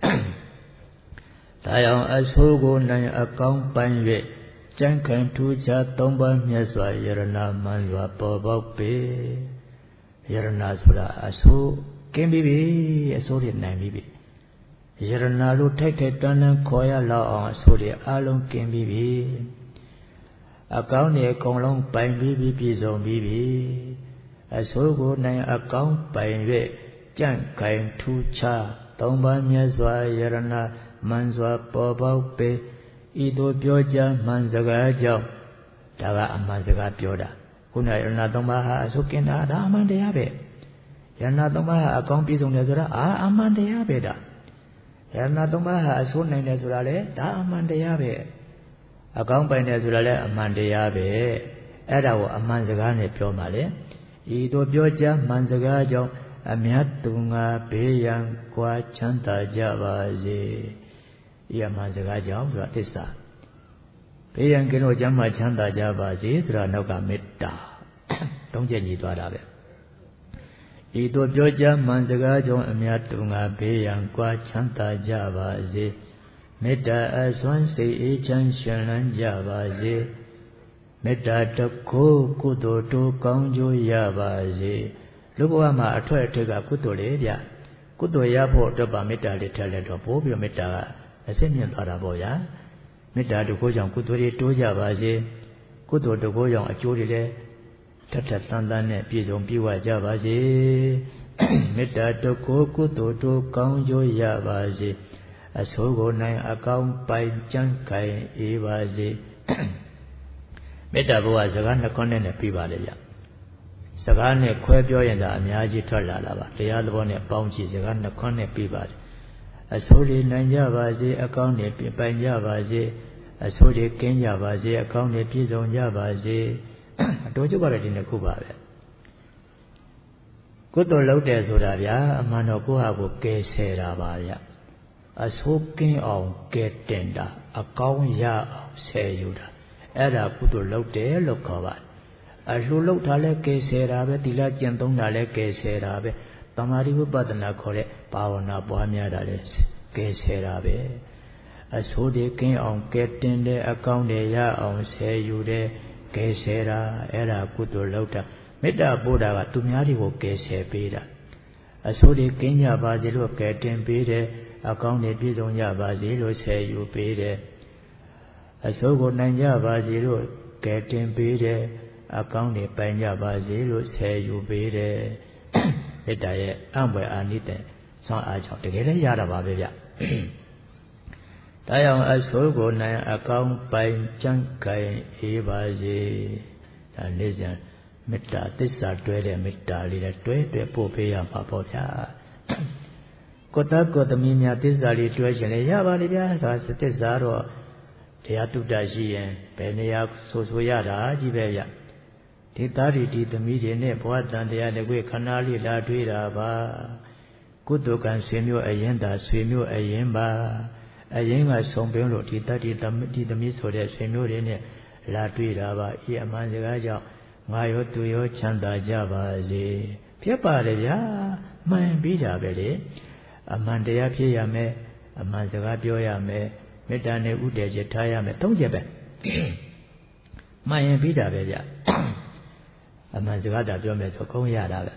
[SPEAKER 1] ဒါကြောင့်အဆိုးကိုနိုင်အကောင်းပိုင်း၍ကြံ့ခိုင်ထူးခြားသုံးပါးမြတ်စွာယရဏမှန်စွာပေါ်ပေါက်ပေယရဏဆိုတာအဆိုးကင်းပြီးပြီအဆိုးတွေနိုင်ပြီးပြီယရဏလို့ထိုက်ထိုက်တန်းတန်းခေါ်ရလောက်အောင်အဆိုးတွေအလုံးကင်းပြီးပြီအကောင်းတွေအကုန်လုံးပိုင်ပြီးပြည့်စုံပြီးပြီအဆိုးကိုနိုင်အကောင်းပိုင်၍ကြံ့ခိုင်ထူးခြားသုံးပါးမြတ်စွာယရဏမှန်စွာပေါ်ပေါက်ပေဤသို့ပြောကြားမှန်စကားကြောင့်ဒါကအမှန်စကားပြောတာခုနယရဏသုံးပါးဟာအဆုကင်တာဒါအမှန်တရားပဲယရဏသုံးပါးဟာအကောင်းပြည့်စုံတယ်ဆိုတာအမှန်တရားပဲဒါယရဏသုံးပါးဟာအဆုနိုင်တယ်ဆိုတာလေဒါအမှန်တရားပဲအကောင်းပိုင်တယ်ဆိုတာလေအမှန်တရားပဲအဲ့ဒါကိုအမှန်စကားနဲ့ပြောမှလေဤသို့ပြောကြားမှန်စကားကြောင့်အမြတ်သူငါဘေးရန်ကွာချမ်းသာကြပါစေဤအမှန်စကားကြောင့်ဆိုတာသစ္စာဘေးရန်ကင်းလို့ကျမ်းမာချမ်းသာကြပါစေဆိုတာနောက်ကမေတ္တာသုံးချက်ညီသွားတာပဲဤသို့ပြောကြားမှန်စကားကြောင့်အမြတ်သူငါဘေးရန်ကွာချမ်းသာကြပါစေမေတ္တာအစွမ်းစိတ်အေးချမ်းရှင်လန်းကြပါစေမေတ္တာတခိုးကုသိုလ်တိုးကောင်းကျိုးရပါစေလူဘဝမှာအထွတ်အထိပ်ကကုသိုလ်လေဗျကုသိုလ်ရဖို့အတွက်ပါမေတ္တာလေးထည့်လိုက်တော့ပို့ပြီးမေတ္တာကအစစ်မြင့်သွားတာပေါ့ဗျာမေတ္တာတခိုးကြောင့်ကုသိုလ်တွေတိုးကြပါစေကုသိုလ်တခိုးကြောင့်အကျိုးတွေလည်းထပ်ထပ်တန်းတန်းနဲ့ပြည့်စုံပြည့်ဝကြပါစေမေတ္တာတခိုးကုသိုလ်တိုးကောင်းကျိုးရပါစေအဆိုးကိုနိုင်အကောင်းပိုင်ကြံ့ခိုင်အေးပါစေမေတ္တာဘုရားစကားနှစ်ခွန်းနဲ့ပြီးပါလေဗျစကားနဲ့ခွဲပြောရင်ဒါအများကြီးထွက်လာတာပါတရားသဘောနဲ့ပေါင်းကြည့်စကားနှစ်ခွန်းနဲ့ပြီးပါတယ်အဆိုးတွေနိုင်ကြပါစေအကောင်းတွေပိုင်ကြပါစေအဆိုးတွေကင်းကြပါစေအကောင်းတွေပြည့်စုံကြပါစေအတော်ကျုပ်ကတော့ဒီနှစ်ခုပါပဲကုသိုလ်လုပ်တယ်ဆိုတာဗျာအမှန်တော့ကိုယ့်ဟာကိုယ်ကယ်ဆယ်တာပါဗျအဆိုးကင်းအောင်ကယ်တင်တာအကောင်းရအောင်ဆယ်ယူတာအဲ့ဒါကုသိုလ်လုပ်တယ်လို့ခေါ်ပါတယ်အလှူလုပ်တာလဲကယ်ဆယ်တာပဲသီလကျင့်သုံးတာလဲကယ်ဆယ်တာပဲသမာဓိဝိပဿနာခေါ်တဲ့ဘာဝနာပွားများတာလဲကယ်ဆယ်တာပဲအဆိုးတွေကင်းအောင်ကယ်တင်တယ်အကောင်းတွေရအောင်ဆယ်ယူတယ်ကယ်ဆယ်တာအဲ့ဒါကုသိုလ်လုပ်တာမေတ္တာပို့တာကသူများတွေကိုကယ်ဆယ်ပေးတာအဆိုးတွေကင်းကြပါစေလို့ကယ်တင်ပေးတယ်အကောင်းတွေပြည့်စုံကြပါစေလို့ဆယ်ယူပေးတယ်အဆိုးကိုနိုင်ကြပါစေလို့ကယ်တင်ပေးတယ်အကောင်းတွေပိုင်ကြပါစေလို့ဆယ်ယူပေးတယ်မေတ္တာရဲ့အံ့ဖွယ်အာနိသင်ဆွမ်းအားကြောင့်တကယ်လည်းရတာပါပဲဗျဒါကြောင့်အဆိုးကိုနိုင်အကောင်းပိုင်ကြံ့ခိုင်အေးပါစေဒါနေ့စဉ်မေတ္တာသစ္စာတွဲတဲ့မေတ္တာလေးနဲ့တွဲပို့ပေးရမှာပေါ့ဗျာကိုယ်သားကိုယ်သမီးများသစ္စာလေးတွဲခြင်းလည်းရပါလိမ့်ဗျာဆိုသစ္စာတော့တရားတုတ္တရှိရင်ဘယ်နေရာဆိုရတာကြီးပဲဗျဒီသားဒီသမီးတွေနဲ့ဘဝတန်တရားတကွေခဏလေးလာတွေ့တာပါကုသိုလ်ကံဆွေမျိုးအရင်သာဆွေမျိုးအရင်ပါအရင်ကဆုံပြုံးလို့ဒီတတိသမီးဆိုတဲ့ဆွေမျိုးတွေနဲ့လာတွေ့တာပါဤအမှန်စကားကြောင့်ငါရောသူရောချမ်းသာကြပါစေဖြစ်ပါတယ်ဗျာမှန်ပြီးတာပဲလေအမှန်တရားဖြစ်ရမယ်အမှန်စကားပြောရမယ်မေတ္တာနဲ့ဥတည်ချက်ထားရမယ်သုံးချက်ပဲမှန်ရင်ပြီးတာပဲဗျအမှန်စကားတာပြောမယ်ဆိုခုံးရတာပဲ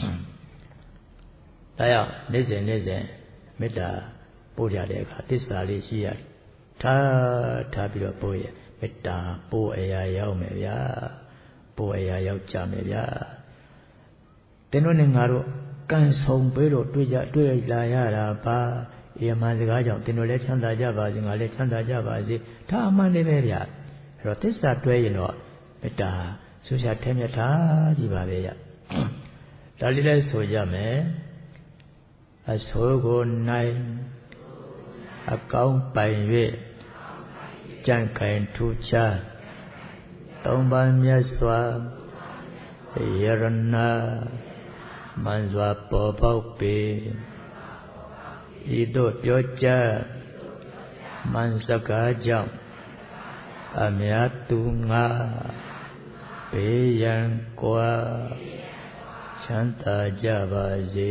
[SPEAKER 1] ဒါကြောင့်နေ့စဉ်မေတ္တာပို့ကြတဲ့အခါသစ္စာလေးရှိရတယ်ထားပြီးတော့ပို့ရမေတ္တာပို့အရာရောက်မယ်ဗျာပို့အရာရောက်ကြမယ်ဗျာတင်းတို့နဲ့ငါတို့ကံဆောင်ပေးလို့တွေ့လာရတာပါဤအမှန်စကားကြောင့်သင်တို့လည်းချမ်းသာကြပါစေငါလည်းချမ်းသာကြပါစေဒါအမှန်လေးပဲဗျအဲ့တော့သစ္စာတွဲရင်တော့မေတ္တာဆုရှာထဲမြတ်တာကြီးပါပဲဗျဒါလေးလည်းဆိုကြမယ်အဆိုးကိုနိုင်အကောင်းပိုင်၍ကြံ့ခိုင်ထူးခြားသုံးပါးမြတ်စွာယရဏမှန်စွာပေါ်ပေါက်ပေဤသို့ပြောကြားမှန်စကားကြောင့်အမြတ်သူငါဘေးရန်ကွာချမ်းသာကြပါစေ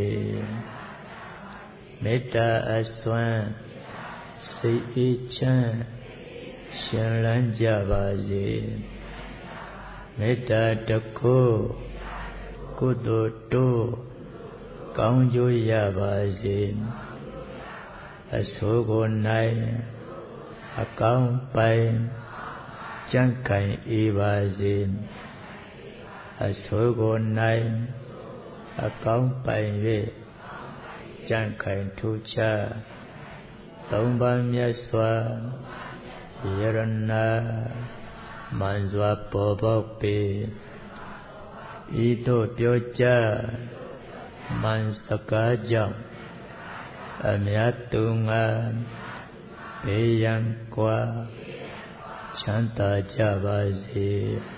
[SPEAKER 1] မေတ္တာအစွမ်းစိတ်အေးချမ်းရှင်လန်းကြပါစေမေတ္တာတကုကုသိုလ်တို့ကောင်းကျိုးရပါစေအဆိုးကိုနိုင်အကောင်းပိုင်ကြံ့ခိုင်အေးပါစေအဆိုးကိုနိုင်အကောင်းပိုင်၍ကြံ့ခိုင်ထူးခြားသုံးပါးမြတ်စွာယရဏမှန်စွာပေါ်ပေါက်ပေဤသို့ပြောကြားမှန်စကားကြောင့်အမြတ်သူငါဘေးရန်ကွာချမ်းသာကြပါစေ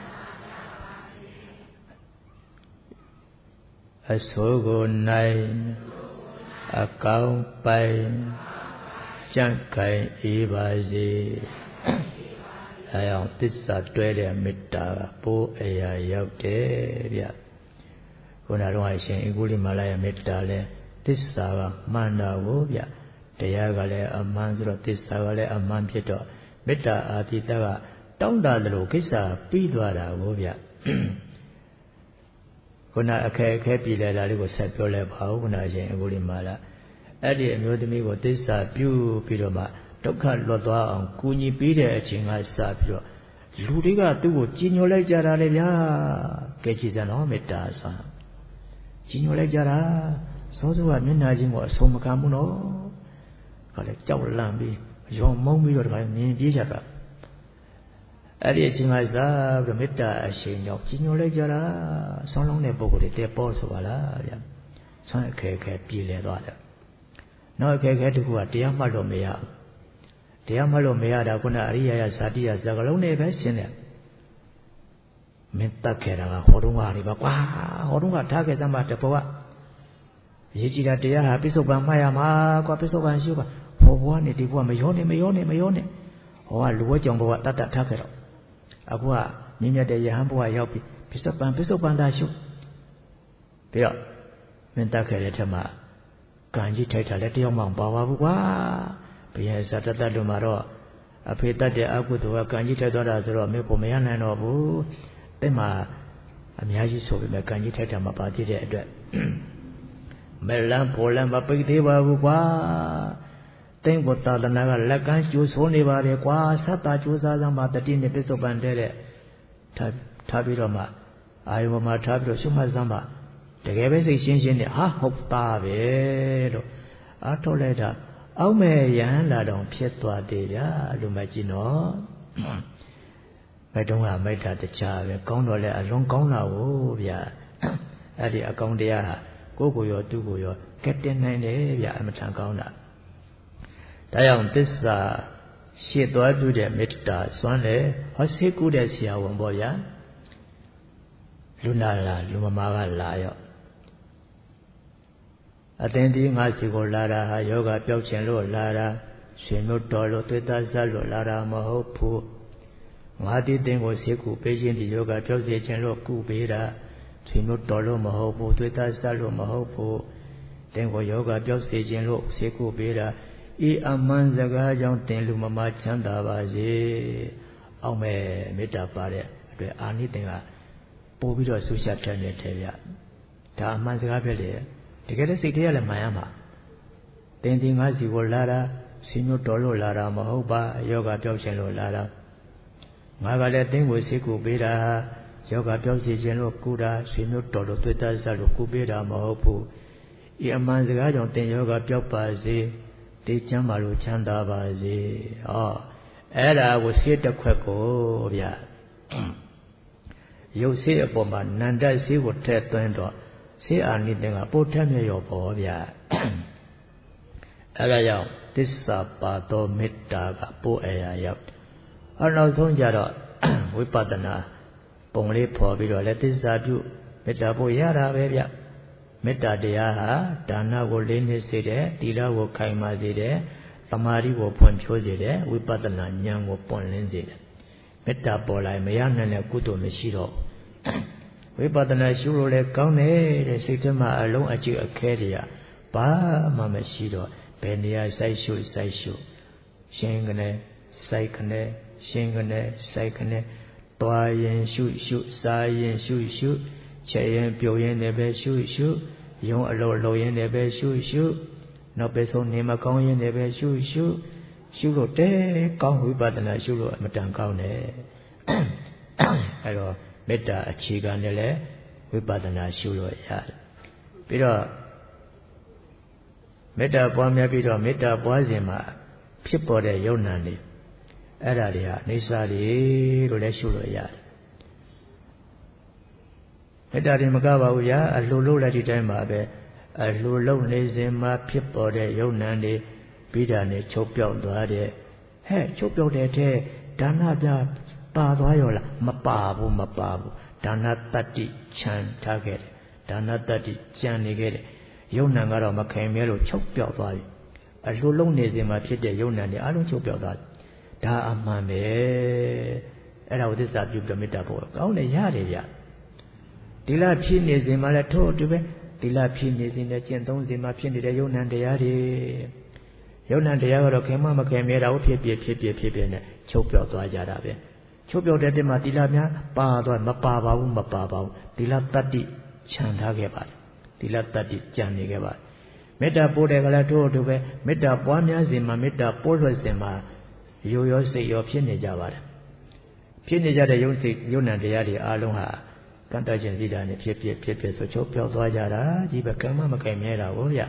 [SPEAKER 1] အဆိုးကိုနိုင်အကောင်းပိုင်ကြံ့ခိုင်အေးပါစေအဲအောင်သစ္စာတွဲတဲ့မေတ္တာကပိုးအရာရောက်တယ်ဗျခုနကတော့အရှင်ဧကုလိမာလရဲ့မေတ္တာလဲသစ္စာကမှန်တာကိုဗျတရားကလည်းအမှန်ဆိုတော့သစ္စာကလည်းအမှန်ဖြစ်တော့မေတ္တာအာတိတကတောင်းတသလိုကိစ္စပြီးသွားတာကိုဗျခုနအခက်အခဲပြည်လဲတာလေးကိုဆက်ပြောလဲပါဦးခုနအရှင်ဧကုလိမာလအဲ့ဒီအမျိုးသမီးကိုသစ္စာပြုပြီးတော့မှဒုက္ခလွတ်သွားအောင်ကူညီပေးတဲ့အချိန်ကစပြီးတော့လူတွေကသူ့ကိုကြည်ညိုလိုက်ကြတာလေဗျာကဲကြည်စံတော့မေတ္တာဆံကြည်ညိုလိုက်ကြတာစောစောကမျက်နှာချင်းကိုအဆုံးမခံဘူးနော်ခါလေကြောက်လန့်ပြီးရောမုန်းပြီးတော့တခါမြင်ပြေးကြတာအဲ့ဒီအချိန်ကစပြီးတော့မေတ္တာအရှိန်ကြောင့်ကြည်ညိုလိုက်ကြတာဆောင်းလုံးတဲ့ပုဂ္ဂိုလ်တွေတဲပေါ်ဆိုပါလားဗျဆွမ်းအခက်အခဲပြည်လဲသွားတယ်နောက်အခက်အခဲတစ်ခုကတရားမှတ်လို့မရဘူးတရားမှတ်လို့မရတာခုနအရိယာယဇာတိယစကားလုံးနဲ့ပဲရှင်းတယ်မင်းတတ်ခဲ့တာကဟောတုန်းကနေပါကွာဟောတုန်းကထားခဲ့စမ်းပါတဘောကအရေးကြီးတာတရားဟာပိဿုပန်မှတ်ရမှာကွာပိဿုပန်ရှိပါဟောဘွားနဲ့ဒီဘွားမရောနဲ့ဟောကလူဝဲကြောင်ဘဝတတ်ထားခဲ့တော့အခုကမြင့်မြတ်တဲ့ယဟန်ဘဝရောက်ပြီပိဿုပန်သာရှုပြီးတော့မင်းတတ်ခဲ့တဲ့ထက်မှာကံကြီးထိုက်တာလည်းတယောက်မှမပါပါဘူးကွာဘုရားဇာတတတို့မှာတော့အဖေတတ်တဲ့အကုသိုလ်ကကံကြီးထိုက်သွားတာဆိုတော့မင်းကိုမရနိုင်တော့ဘူးတဲ့မှာအများကြီးဆိုပေမဲ့ကံကြီးထိုက်တာမပါသေးတဲ့အတွက်မဲလန်းပေါ်လန်းမပိတ်သေးပါဘူးကွာတင်းကိုသာသနာကလက်ကမ်းကျိုးဆိုးနေပါတယ်ကွာသတ္တကျိုးစားစမ်းမှာတတိနဲ့ပြစ္ဆုတ်ပန်တဲ့ထားပြီးတော့မှအာယုံမှာထားပြီးတော့ရှုမှတ်စမ်းပါတကယ်ပဲစိတ်ရှင်းနဲ့ဟာဟုတ်သားပဲလို့အားထုတ်လိုက်တာအောက်မဲ့ရဟန်းလာတော့ဖြစ်သွားတယ်ဗျာလူမကြီးနော်မတုံးကမိတ္တာတခြားပဲကောင်းတော့လဲအလွန်ကောင်းတာကိုဗျာအဲ့ဒီအကောင်းတရားဟာကိုယ်ကိုရောသူ့ကိုရောကက်တင်နိုင်တယ်ဗျာအမထန်ကောင်းတာဒါကြောင့်သစ္စာရှေ့သွားပြုတဲ့မေတ္တာစွမ်းတယ်ဟောဆေးကူးတဲ့ဆရာဝန်ပေါ့ဗျာလူနာလားလူမမာကလာရောအသင်ဒီငါစီကိုလာတာဟာယောဂပျောက်ခြင်းလို့လာတာရှင်တို့တော်လို့သွေးသားစားလို့လာတာမဟုတ်ဘူးငါဒီတင်ကိုဆေးကူပေးခြင်းဒီယောဂပျောက်စေခြင်းလို့ကူပေးတာရှင်တို့တော်လို့မဟုတ်ဘူးသွေးသားစားလို့မဟုတ်ဘူးတင်ကိုယောဂပျောက်စေခြင်းလို့ဆေးကူပေးတာဤအမှန်စကားကြောင့်တင်လူမမချမ်းသာပါစေအောင်မဲ့မေတ္တာပါတဲ့အတွက်အာနိသင်ကပို့ပြီးတော့ဆုရှတ်တယ်ထဲဗျဒါအမှန်စကားဖြစ်တယ်တကယ်လည်းစိတ်ထဲရလည်းမှန်ရမှာတင်ဒီငါစီကိုလာတာစီမျိုးတော်လို့လာတာမဟုတ်ပါယောဂပျောက်ခြင်းလို့လာတာငါကလည်းတင်းကိုစိတ်ကိုပေးတာယောဂပျောက်စေခြင်းလို့ကုတာစီမျိုးတော်လို့တွေ့တတ်စားလို့ကုပေးတာမဟုတ်ဘူးဤအမှန်စကားကြောင့်တင်ယောဂပျောက်ပါစေတေချမ်းပါလို့ချမ်းသာပါစေဟောအဲ့ဒါကိုဆေးတစ်ခွက်ကိုဗျရုပ်ဆေးအပေါ်မှာနန္ဒဆေးကိုထည့်သွင်းတော့ဆေးအာနိသင်ကပို့ထက်မြေရောပေါ့ဗျအဲ့ဒါကြောင့်သစ္စာပါသောမေတ္တာကပို့အရာရောက်အဲ့နောက်ဆုံးကြတော့ဝိပဿနာပုံလေးဖော်ပြီးတော့လည်းသစ္စာပြုမေတ္တာပို့ရတာပဲဗျမေတ္တာတရားဟာဒါနကိုလေးနှစ်စေတယ်သီလကိုခိုင်မာစေတယ်သမာဓိကိုဖွံ့ဖြိုးစေတယ်ဝိပဿနာဉာဏ်ကိုပွင့်လင်းစေတယ်မေတ္တာပေါ်လာရင်မရနိုင်တဲ့ကုသိုလ်မရှိတော့ဝိပဿနာရှုလို့လည်းကောင်းတယ်တဲ့စိတ်ထဲမှာအလုံးအကျအခဲတွေကဘာမှမရှိတော့ဘယ်နေရာစိုက်ရှုရှင်းကနေစိုက်ခနဲ့ရှင်းကနေစိုက်ခနဲ့တွားရင်ရှုစားရင်ရှုချက်ရင်ပြုတ်ရင်လည်းပဲရှုရုံအလုံးလုံးရင်လည်းပဲရှုနောက်ပဲဆုံးနေမကောင်းရင်လည်းပဲရှုလို့တဲကောင်းဝိပဿနာရှုလို့အမတန်ကောင်းတယ်အဲတော့မေတ္တာအခြေခံနဲ့လည်းဝိပဿနာရှုလို့ရတယ်ပြီးတော့မေတ္တာပွားများပြီးတော့မေတ္တာပွားစဉ်မှာဖြစ်ပေါ်တဲ့ယုံနာတွေအဲ့ဒါတွေဟာအိဋ္ဌာတွေလို့လည်းရှုလို့ရတယ်မေတ္တာတွေမကပါဘူးဗျာအလှလုံးလည်းဒီတိုင်းပါပဲအလှလုံးနေစဉ်မှာဖြစ်ပေါ်တဲ့ယုံနာတွေပြီးတာနဲ့ချုပ်ပြောက်သွားတဲ့ဟဲ့ချုပ်ပြောက်တဲ့ထဲဒါနပြပါသွားရောလားမပါဘူးဒါနတတ္တိချမ်းထားခဲ့တယ်ဒါနတတ္တိကြံနေခဲ့တယ်ယုံနာကတော့မခိုင်မဲလို့ချုပ်ပြောက်သွားပြီအလှလုံးနေစဉ်မှာဖြစ်တဲ့ယုံနာတွေအလုံးချုပ်ပြောက်သွားပြီဒါအမှန်ပဲအဲ့ဒါကိုသစ္စာပြုပြီးမေတ္တာပို့ကောင်းတယ်ရတယ်ဗျဒီလဖြစ်နေစဉ်မှာလည်းထို့အတူပဲဒီလဖြစ်နေစဉ်နဲ့ကျင့်သုံးစဉ်မှာဖြစ်နေတဲ့ယုံနာတရားတွေယုံနာတရားကတော့ခင်မခင်မဲတာကိုဖြစ်ပြနဲ့ချုပ်ပြောက်သွားကြတာပဲချုပ်ပြောက်တဲ့တည်းမှာဒီလများပါသွားမပါပါဘူးဒီလတတ္တိခြံထားခဲ့ပါတယ်ဒီလတတ္တိကြံနေခဲ့ပါတယ်မေတ္တာပို့တယ်ကလည်းထို့အတူပဲမေတ္တာပွားများစဉ်မှာမေတ္တာပို့လွှတ်စဉ်မှာရိုးရောစိတ်ရောဖြစ်နေကြပါတယ်ဖြစ်နေကြတဲ့ယုံနာတရားတွေအားလုံးဟာကံတခြင်းစိတာနဲ့ဖြစ်ဆိုချုပ်ပြောက်သွားကြတာကြီးပဲကံမခိုင်မြဲတာကိုဗျ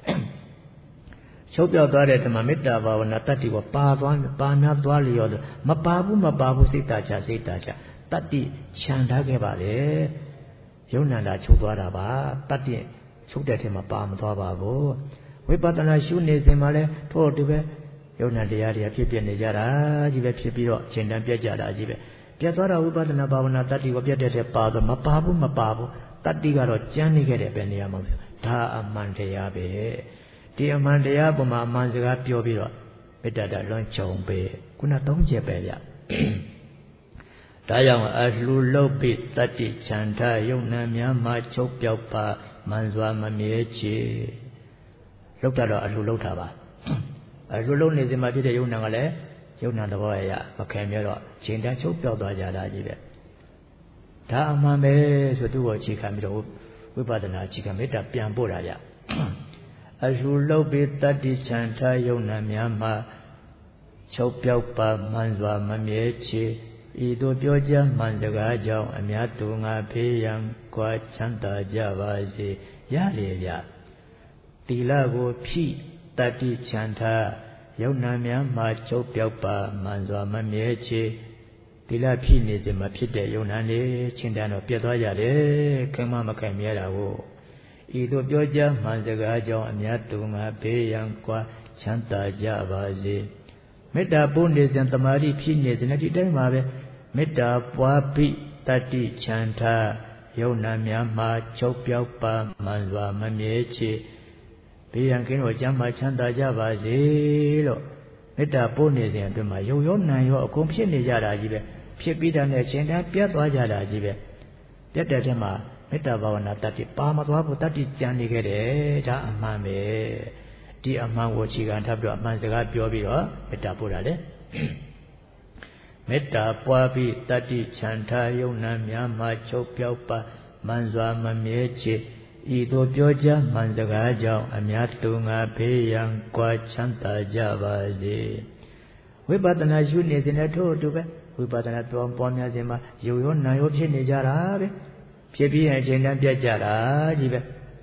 [SPEAKER 1] ချုပ်ပြောက်သွားတဲ့တမမေတ္တာဘာဝနာတတ္တိကိုပါနာသွားလျောမပါဘူးစိတ်တာချတတ္တိခြံထားခဲ့ပါလေယုံနာတာချုပ်သွားတာပါတတ္တိချုပ်တဲ့ထဲမှာပါမသွားပါဘူးဝိပဿနာရှုနေစဉ်မှာလဲထို့တူပဲယုံနာတရားတွေဖြစ်နေကြတာကြီးပဲဖြစ်ပြီးတော့အချိန်တန်ပြတ်ကြတာကြီးပဲပြတ်သွားတာဝိပဿနာဘာဝနာတတ္တိကိုပြတ်တဲ့ထဲပါတော့မပါဘူးတတ္တိကတော့ကျမ်းနေခဲ့တယ်ပဲနေရာမှာဒါအမှန်တရားပဲဒီအမှန်တရားပေါ်မှာအမှန်စကားပြောပြီးတော့မေတ္တာလွန်ခြုံပဲခုန၃ချက်ပဲဗျဒါကြောင့်အလှလုတ်ပိတတ္တိခြံထယုံနာများမှာချုပ်ပြောက်ပါမှန်စွာမမြဲချေလောက်တော့အလှလုတ်တာပါအလှလုတ်နေစဉ်မှာဖြစ်တဲ့ယုံနာကလည်းယုံနာသဘောအရမခံမြဲတော့ချိန်တန်းချုပ်ပြောက်သွားကြတာကြီးပဲဒါအမှန်ပဲဆိုသူ့ကိုအခြေခံပြီးတော့ဝိပဿနာအခြေခံမေတ္တာပြန်ပို့တာဗျအလှလုတ်ပိတတ္တိခြံထယုံနာများမှာချုပ်ပြောက်ပါမှန်စွာမမြဲချေဤသို့ပြောကြားမှန်စကားကြောင့်အများသူငါဖေးရန်ကွာချမ်းသာကြပါစေရလေဗျတိလကိုဖြိတတ္တိခြံထယုံနာများမှာချုပ်ပြောက်ပါမှန်စွာမမြဲချေတိလဖြိနေစဉ်မှာဖြစ်တဲ့ယုံနာနေချင်းတန်းတော့ပြတ်သွားကြတယ်ခင်မခိုင်မြဲတာကိုဤသို့ပြောကြားမှန်စကားကြောင့်အများသူငါဖေးရန်ကွာချမ်းသာကြပါစေမေတ္တာပို့နေစဉ်တမာတိဖြိနေစဉ်ဒီတိုင်းမှာပဲမေတ္တာပွားပိတတ္တိခြံထယုံနာများမှာချုပ်ပြောက်ပါမှန်စွာမမြဲချေဘေးရန်ကင်းတော့ကျမ်းမာချမ်းသာကြပါစေလို့မေတ္တာပို့နေစဉ်အတွင်းမှာယုံရောနာရောအကုန်ဖြစ်နေကြတာကြီးပဲဖြစ်ပြီးတဲ့ချိန်တိုင်းပြတ်သွားကြတာကြီးပဲပြတ်တဲ့ထဲမှာမေတ္တာဘာဝနာတတ္တိပါမသွားဘူးတတ္တိကြံနေခဲ့တယ်ဒါအမှန်ပဲဒီအမှန်ကိုအခြေခံထားပြီးတော့အမှန်စကားပြောပြီးတော့မေတ္တာပို့တာလေမေတ္တာပွားပြီးတတ္တိခြံထယုံနာများမှာချုပ်ပြောက်ပါမှန်စွာမမြဲချေဤသို့ပြောကြားမှန်စကားကြောင့်အများသူငါဖေးရန်ကွာချမ်းသာကြပါစေဝိပဿနာရှုနေစဉ်နဲ့ထို့အတူပဲဝိပဿနာပွားများစဉ်မှာယုံရောနာရောဖြစ်နေကြတာပဲဖြစ်ပြီးရင်အချိန်တန်းပြတ်ကြတာကြီးပဲ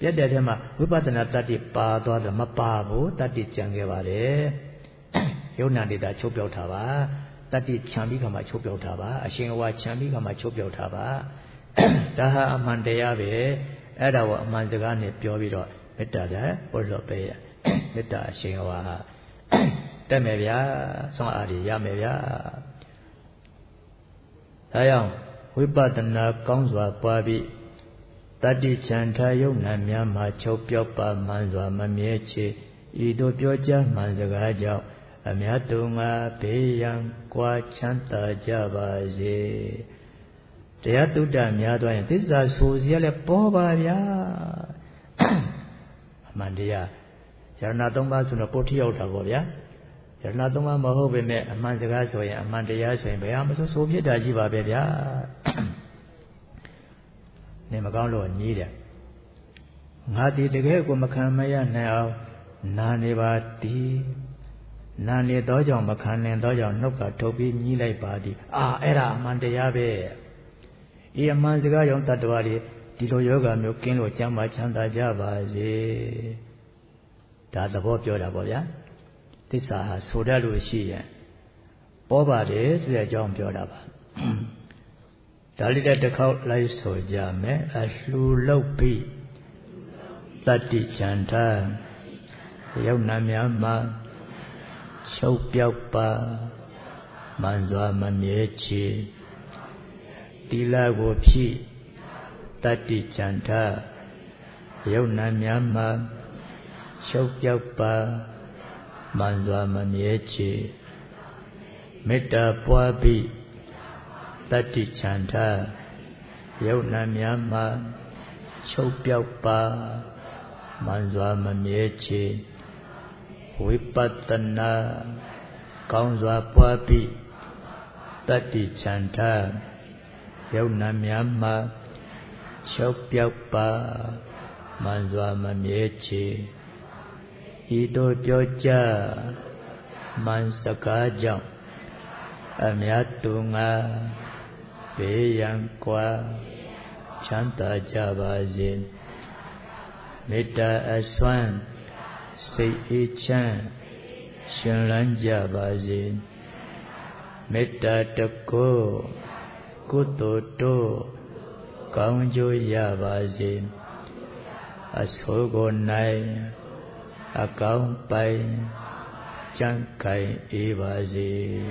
[SPEAKER 1] ပြတ်တဲ့ထဲမှာဝိပဿနာတတ္တိပါသွားတယ်မပါဘူးတတ္တိကြံခဲ့ပါတယ်ယုံနာနေတာချုပ်ပြောက်တာပါတတ္တိခြံပြီးခါမှချုပ်ပြောက်တာပါအရှင်ဝါခြံပြီးခါမှချုပ်ပြောက်တာပါဒါဟာအမှန်တရားပဲအဲ့ဒါကိုအမှန်စကားနဲ့ပြောပြီးတော့မေတ္တာလည်းဘုရားပဲမေတ္တာအရှင်ဝါဟာတက်မယ်ဗျာဆွမ်းအားရမယ်ဗျာဒါကြောင့်ဝိပဿနာကောင်းစွာပွားပြီးတတ္တိချန္ထယုံနာများမှာချုပ်ပြောက်ပါမှန်စွာမမြဲချေဤသို့ပြောကြားမှန်စကားကြောင့်အမြတ်တုံငါဘေးရန်ကွာချမ်းသာကြပါစေတရားတုဒ္ဒများသွားရင်သစ္စာဆိုစရာလည်းပေါ်ပါဗျာအမှန်တရားယရဏသုံးပါးဆိုတော့ပို့ထိရောက်တာပေါ့ဗျာယရဏသုံးပါးမဟုတ်ပေမဲ့အမှန်စကားဆိုရင်အမှန်တရားဆိုရင်ဘယ်ဟာမဆိုဖြစ်တာကြီးပါပဲဗျာနေမကောင်းလို့ညည်းတယ်ငါဒီတကယ်ကိုမခံမရနိုင်အောင်နာနေပါသည်နာနေတော့ကြောင့်မခံနိုင်တော့ကြောင့်နှုတ်ကထုတ်ပြီးညည်းလိုက်ပါသည်အဲ့ဒါအမှန်တရားပဲဤအမှန်စကားကြောင့်တတ္တဝါတွေဒီလိုယောဂမျိုးကင်းလို့ကျမ်းမာချမ်းသာကြပါစေဒါသဘောပြောတာပေါ့ဗျာသစ္စာဟာဆိုတတ်လို့ရှိရင်ပေါ်ပါတယ်ဆိုတဲ့အကြောင်းပြောတာပါဒါလေးတစ်ခေါက်လိုက်ဆိုကြမယ်အလှူလုပ်ပြီးတတ္တိချန္ထယုံနာများမှာချုပ်ပြောက်ပါမှန်စွာမမြဲချေတိလကိုဖြည့်တတ္တိချန္ထယုံနာများမှာချုပ်ပြောက်ပါမှန်စွာမမြဲချေမေတ္တာပွားပြီးတတ္တိချန္ထယုံနာများမှာချုပ်ပြောက်ပါမှန်စွာမမြဲချေဝိပဿနာကောင်းစွာပွားပြီးတတ္တိချန္ထယုံနာများမှာချုပ်ပြောက်ပါမှန်စွာမမြဲချေဤသို့ပြောကြားမှန်စကားကြောင့်အမြတ်တူငါဘေးရန်ကွာချမ်းသာကြပါစေမေတ္တာအစွမ်းစိတ်အေးချမ်းရှင်လန်းကြပါစေမေတ္တာတကုကုသိုလ်တို့ကောင်းကျိုးရပါစေအဆိုးကိုနိုင်အကောင်းပိုင်ကြံ့ခိုင်အေးပါစေ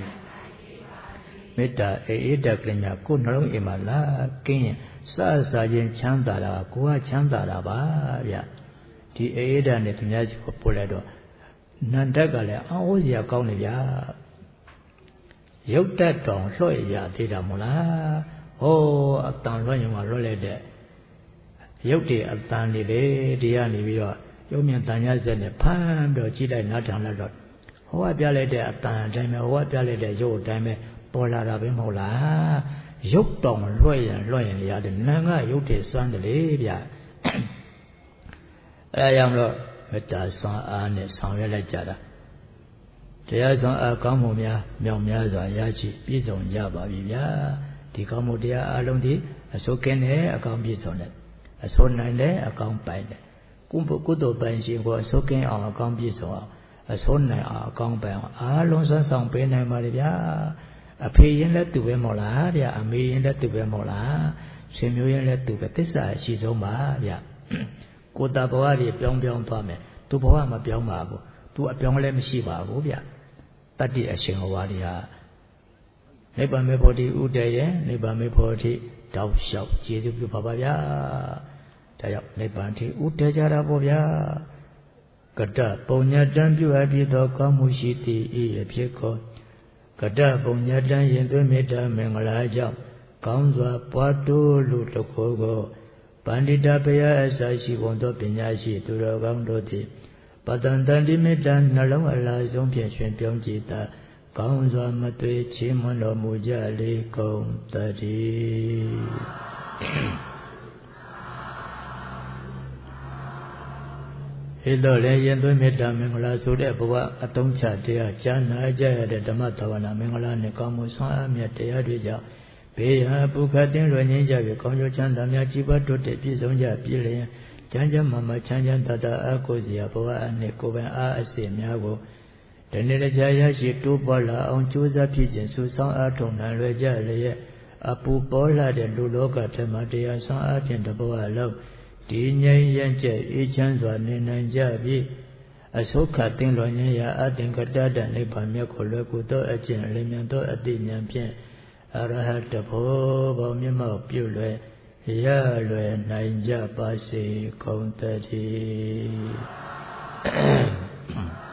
[SPEAKER 1] မေတ္တာအေးတကညာကိုနှလုံးအိမ်မှာလာကင်းရင်စခြင်းချမ်းသာတာကိုကချမ်းသာတာပါဗျဒီအေးဓာတ်နဲ့သူများစီပို့လိုက်တော့နန္ဒကလည်းအောင်းစရာကောင်းနေဗျာရုပ်တတ်တောင်လွှဲ့ရသေးတာမို့လားဟောအတန်လွှဲ့ရင်ကလွှဲ့လိုက်တဲ့ရုပ်တွေအတန်တွေပဲတရားနေပြီးတော့ရုပ်မြင်တန်ရစက်နဲ့ဖမ်းပြီးတော့ကြည့်လိုက်နားထောင်လိုက်တော့ဟောကပြလိုက်တဲ့အတန်အတိုင်းပဲဟောကပြလိုက်တဲ့ရုပ်အတိုင်းပဲပေါ်လာတာပဲမဟုတ်လားရုပ်တောင်လွှဲ့ရင်ရတယ်နာငါရုပ်တွေစွမ်းတယ်လေဗျအဲကြောင့်တော့မေတ္တာစွမ်းအားနဲ့ဆောင်ရွက်လိုက်ကြတာတရားစွမ်းအားကောင်းမှုများမြောက်များစွာရရှိပြည့်စုံကြပါပြီဗျာဒီကောင်းမှုတရားအလုံးဒီအစိုးကင်းတဲ့အကောင်းပြည့်စုံတဲ့အစိုးနိုင်တဲ့အကောင်းပိုင်တဲ့ကုသိုလ်ပိုင်ရှင်ကိုအစိုးကင်းအောင်အကောင်းပြည့်စုံအောင်အစိုးနိုင်အောင်အကောင်းပိုင်အောင်အားလုံးစွမ်းဆောင်ပေးနိုင်ပါလေဗျာအဖေရင်လည်းသူပဲမဟုတ်လားဗျအမေရင်လည်းသူပဲမဟုတ်လားဆွေမျိုးရင်လည်းသူပဲသစ္စာအရှိဆုံးပါဗျကိုယ်တဘဝတွေပြောင်းသွားမယ်သူဘဝမပြောင်းပါဘူးသူအပြောင်းလည်းမရှိပါဘူးဗျတတ္တိအရှင်ဝါဒီဟာနိဗ္ဗာန်မေဖို့တိဥတရဲ့နိဗ္ဗာန်မေဖို့တိတောက်လျှောက်ကျေစုပြုပါပါဗျာဒါကြောင့်နိဗ္ဗာန်တိဥတကြတာပေါ့ဗျာကတ္တပုံညတံပြုအပ်ပြီးသောကောင်းမှုရှိသည်ဤအဖြစ်ကိုကတ္တပုံညတံရင်သွေးမေတ္တာမင်္ဂလာကြောင့်ကောင်းစွာပွားတိုးလူတကိုယ်ကိုပန္တိတပယအစရှိဘုံသောပညာရှိသူတော်ကောင်းတို့သည်ပတန်တန်တိမေတ္တာနှလုံးအလားဆုံးဖြင့်ရှင်ပြုံးကြည်သာကောင်းစွာမသွေချီးမွမ်းတော်မူကြလေကုန်သတည်းဟိတော့လည်းရင်သွင်းမေတ္တာမင်္ဂလာဆိုတဲ့ဘဝအသုံးချတရားကြားနာကြရတဲ့ဓမ္မသဝနာမင်္ဂလာနဲ့ကောင်းမှုဆွမ်းအားမြတ်တရားတွေကြောင့်ဘေးဟာပုခတ်တင်းလွယ်ငြိမ်းကြပြီးကောင်းကျိုးချမ်းသာများကြီးပွားတိုးတက်ပြည့်စုံကြပြည်လျင်ချမ်းချမ်းမချမ်းချမ်းသာသာအကိုစရာဘဝအနှင့်ကိုယ်ပိုင်အားအစီများကိုတနေ့တခြားရရှိတိုးပွားလာအောင်ကြိုးစားဖြစ်ခြင်းစုဆောင်အားထုတ်နိုင်လွယ်ကြလျက်အပူပေါ်လာတဲ့လူလောကထဲမှာတရားဆောင်အားဖြင့်တဘဝလုံးဒီငြိမ်းရမ်းကျက်အေးချမ်းစွာနေနိုင်ကြပြီအဆုခသင်္လွန်ခြင်းရာအသင်္ကတတနိဗ္ဗာန်မြတ်ကိုလွယ်ကူသောအကျင့်လင်းမြန်သောအသိဉာဏ်ဖြင့်အရဟတဘောပေါမျက်မှောက်ပြုလွယ်ရလွယ်နိုင်ကြပါစေကုန်သတည်း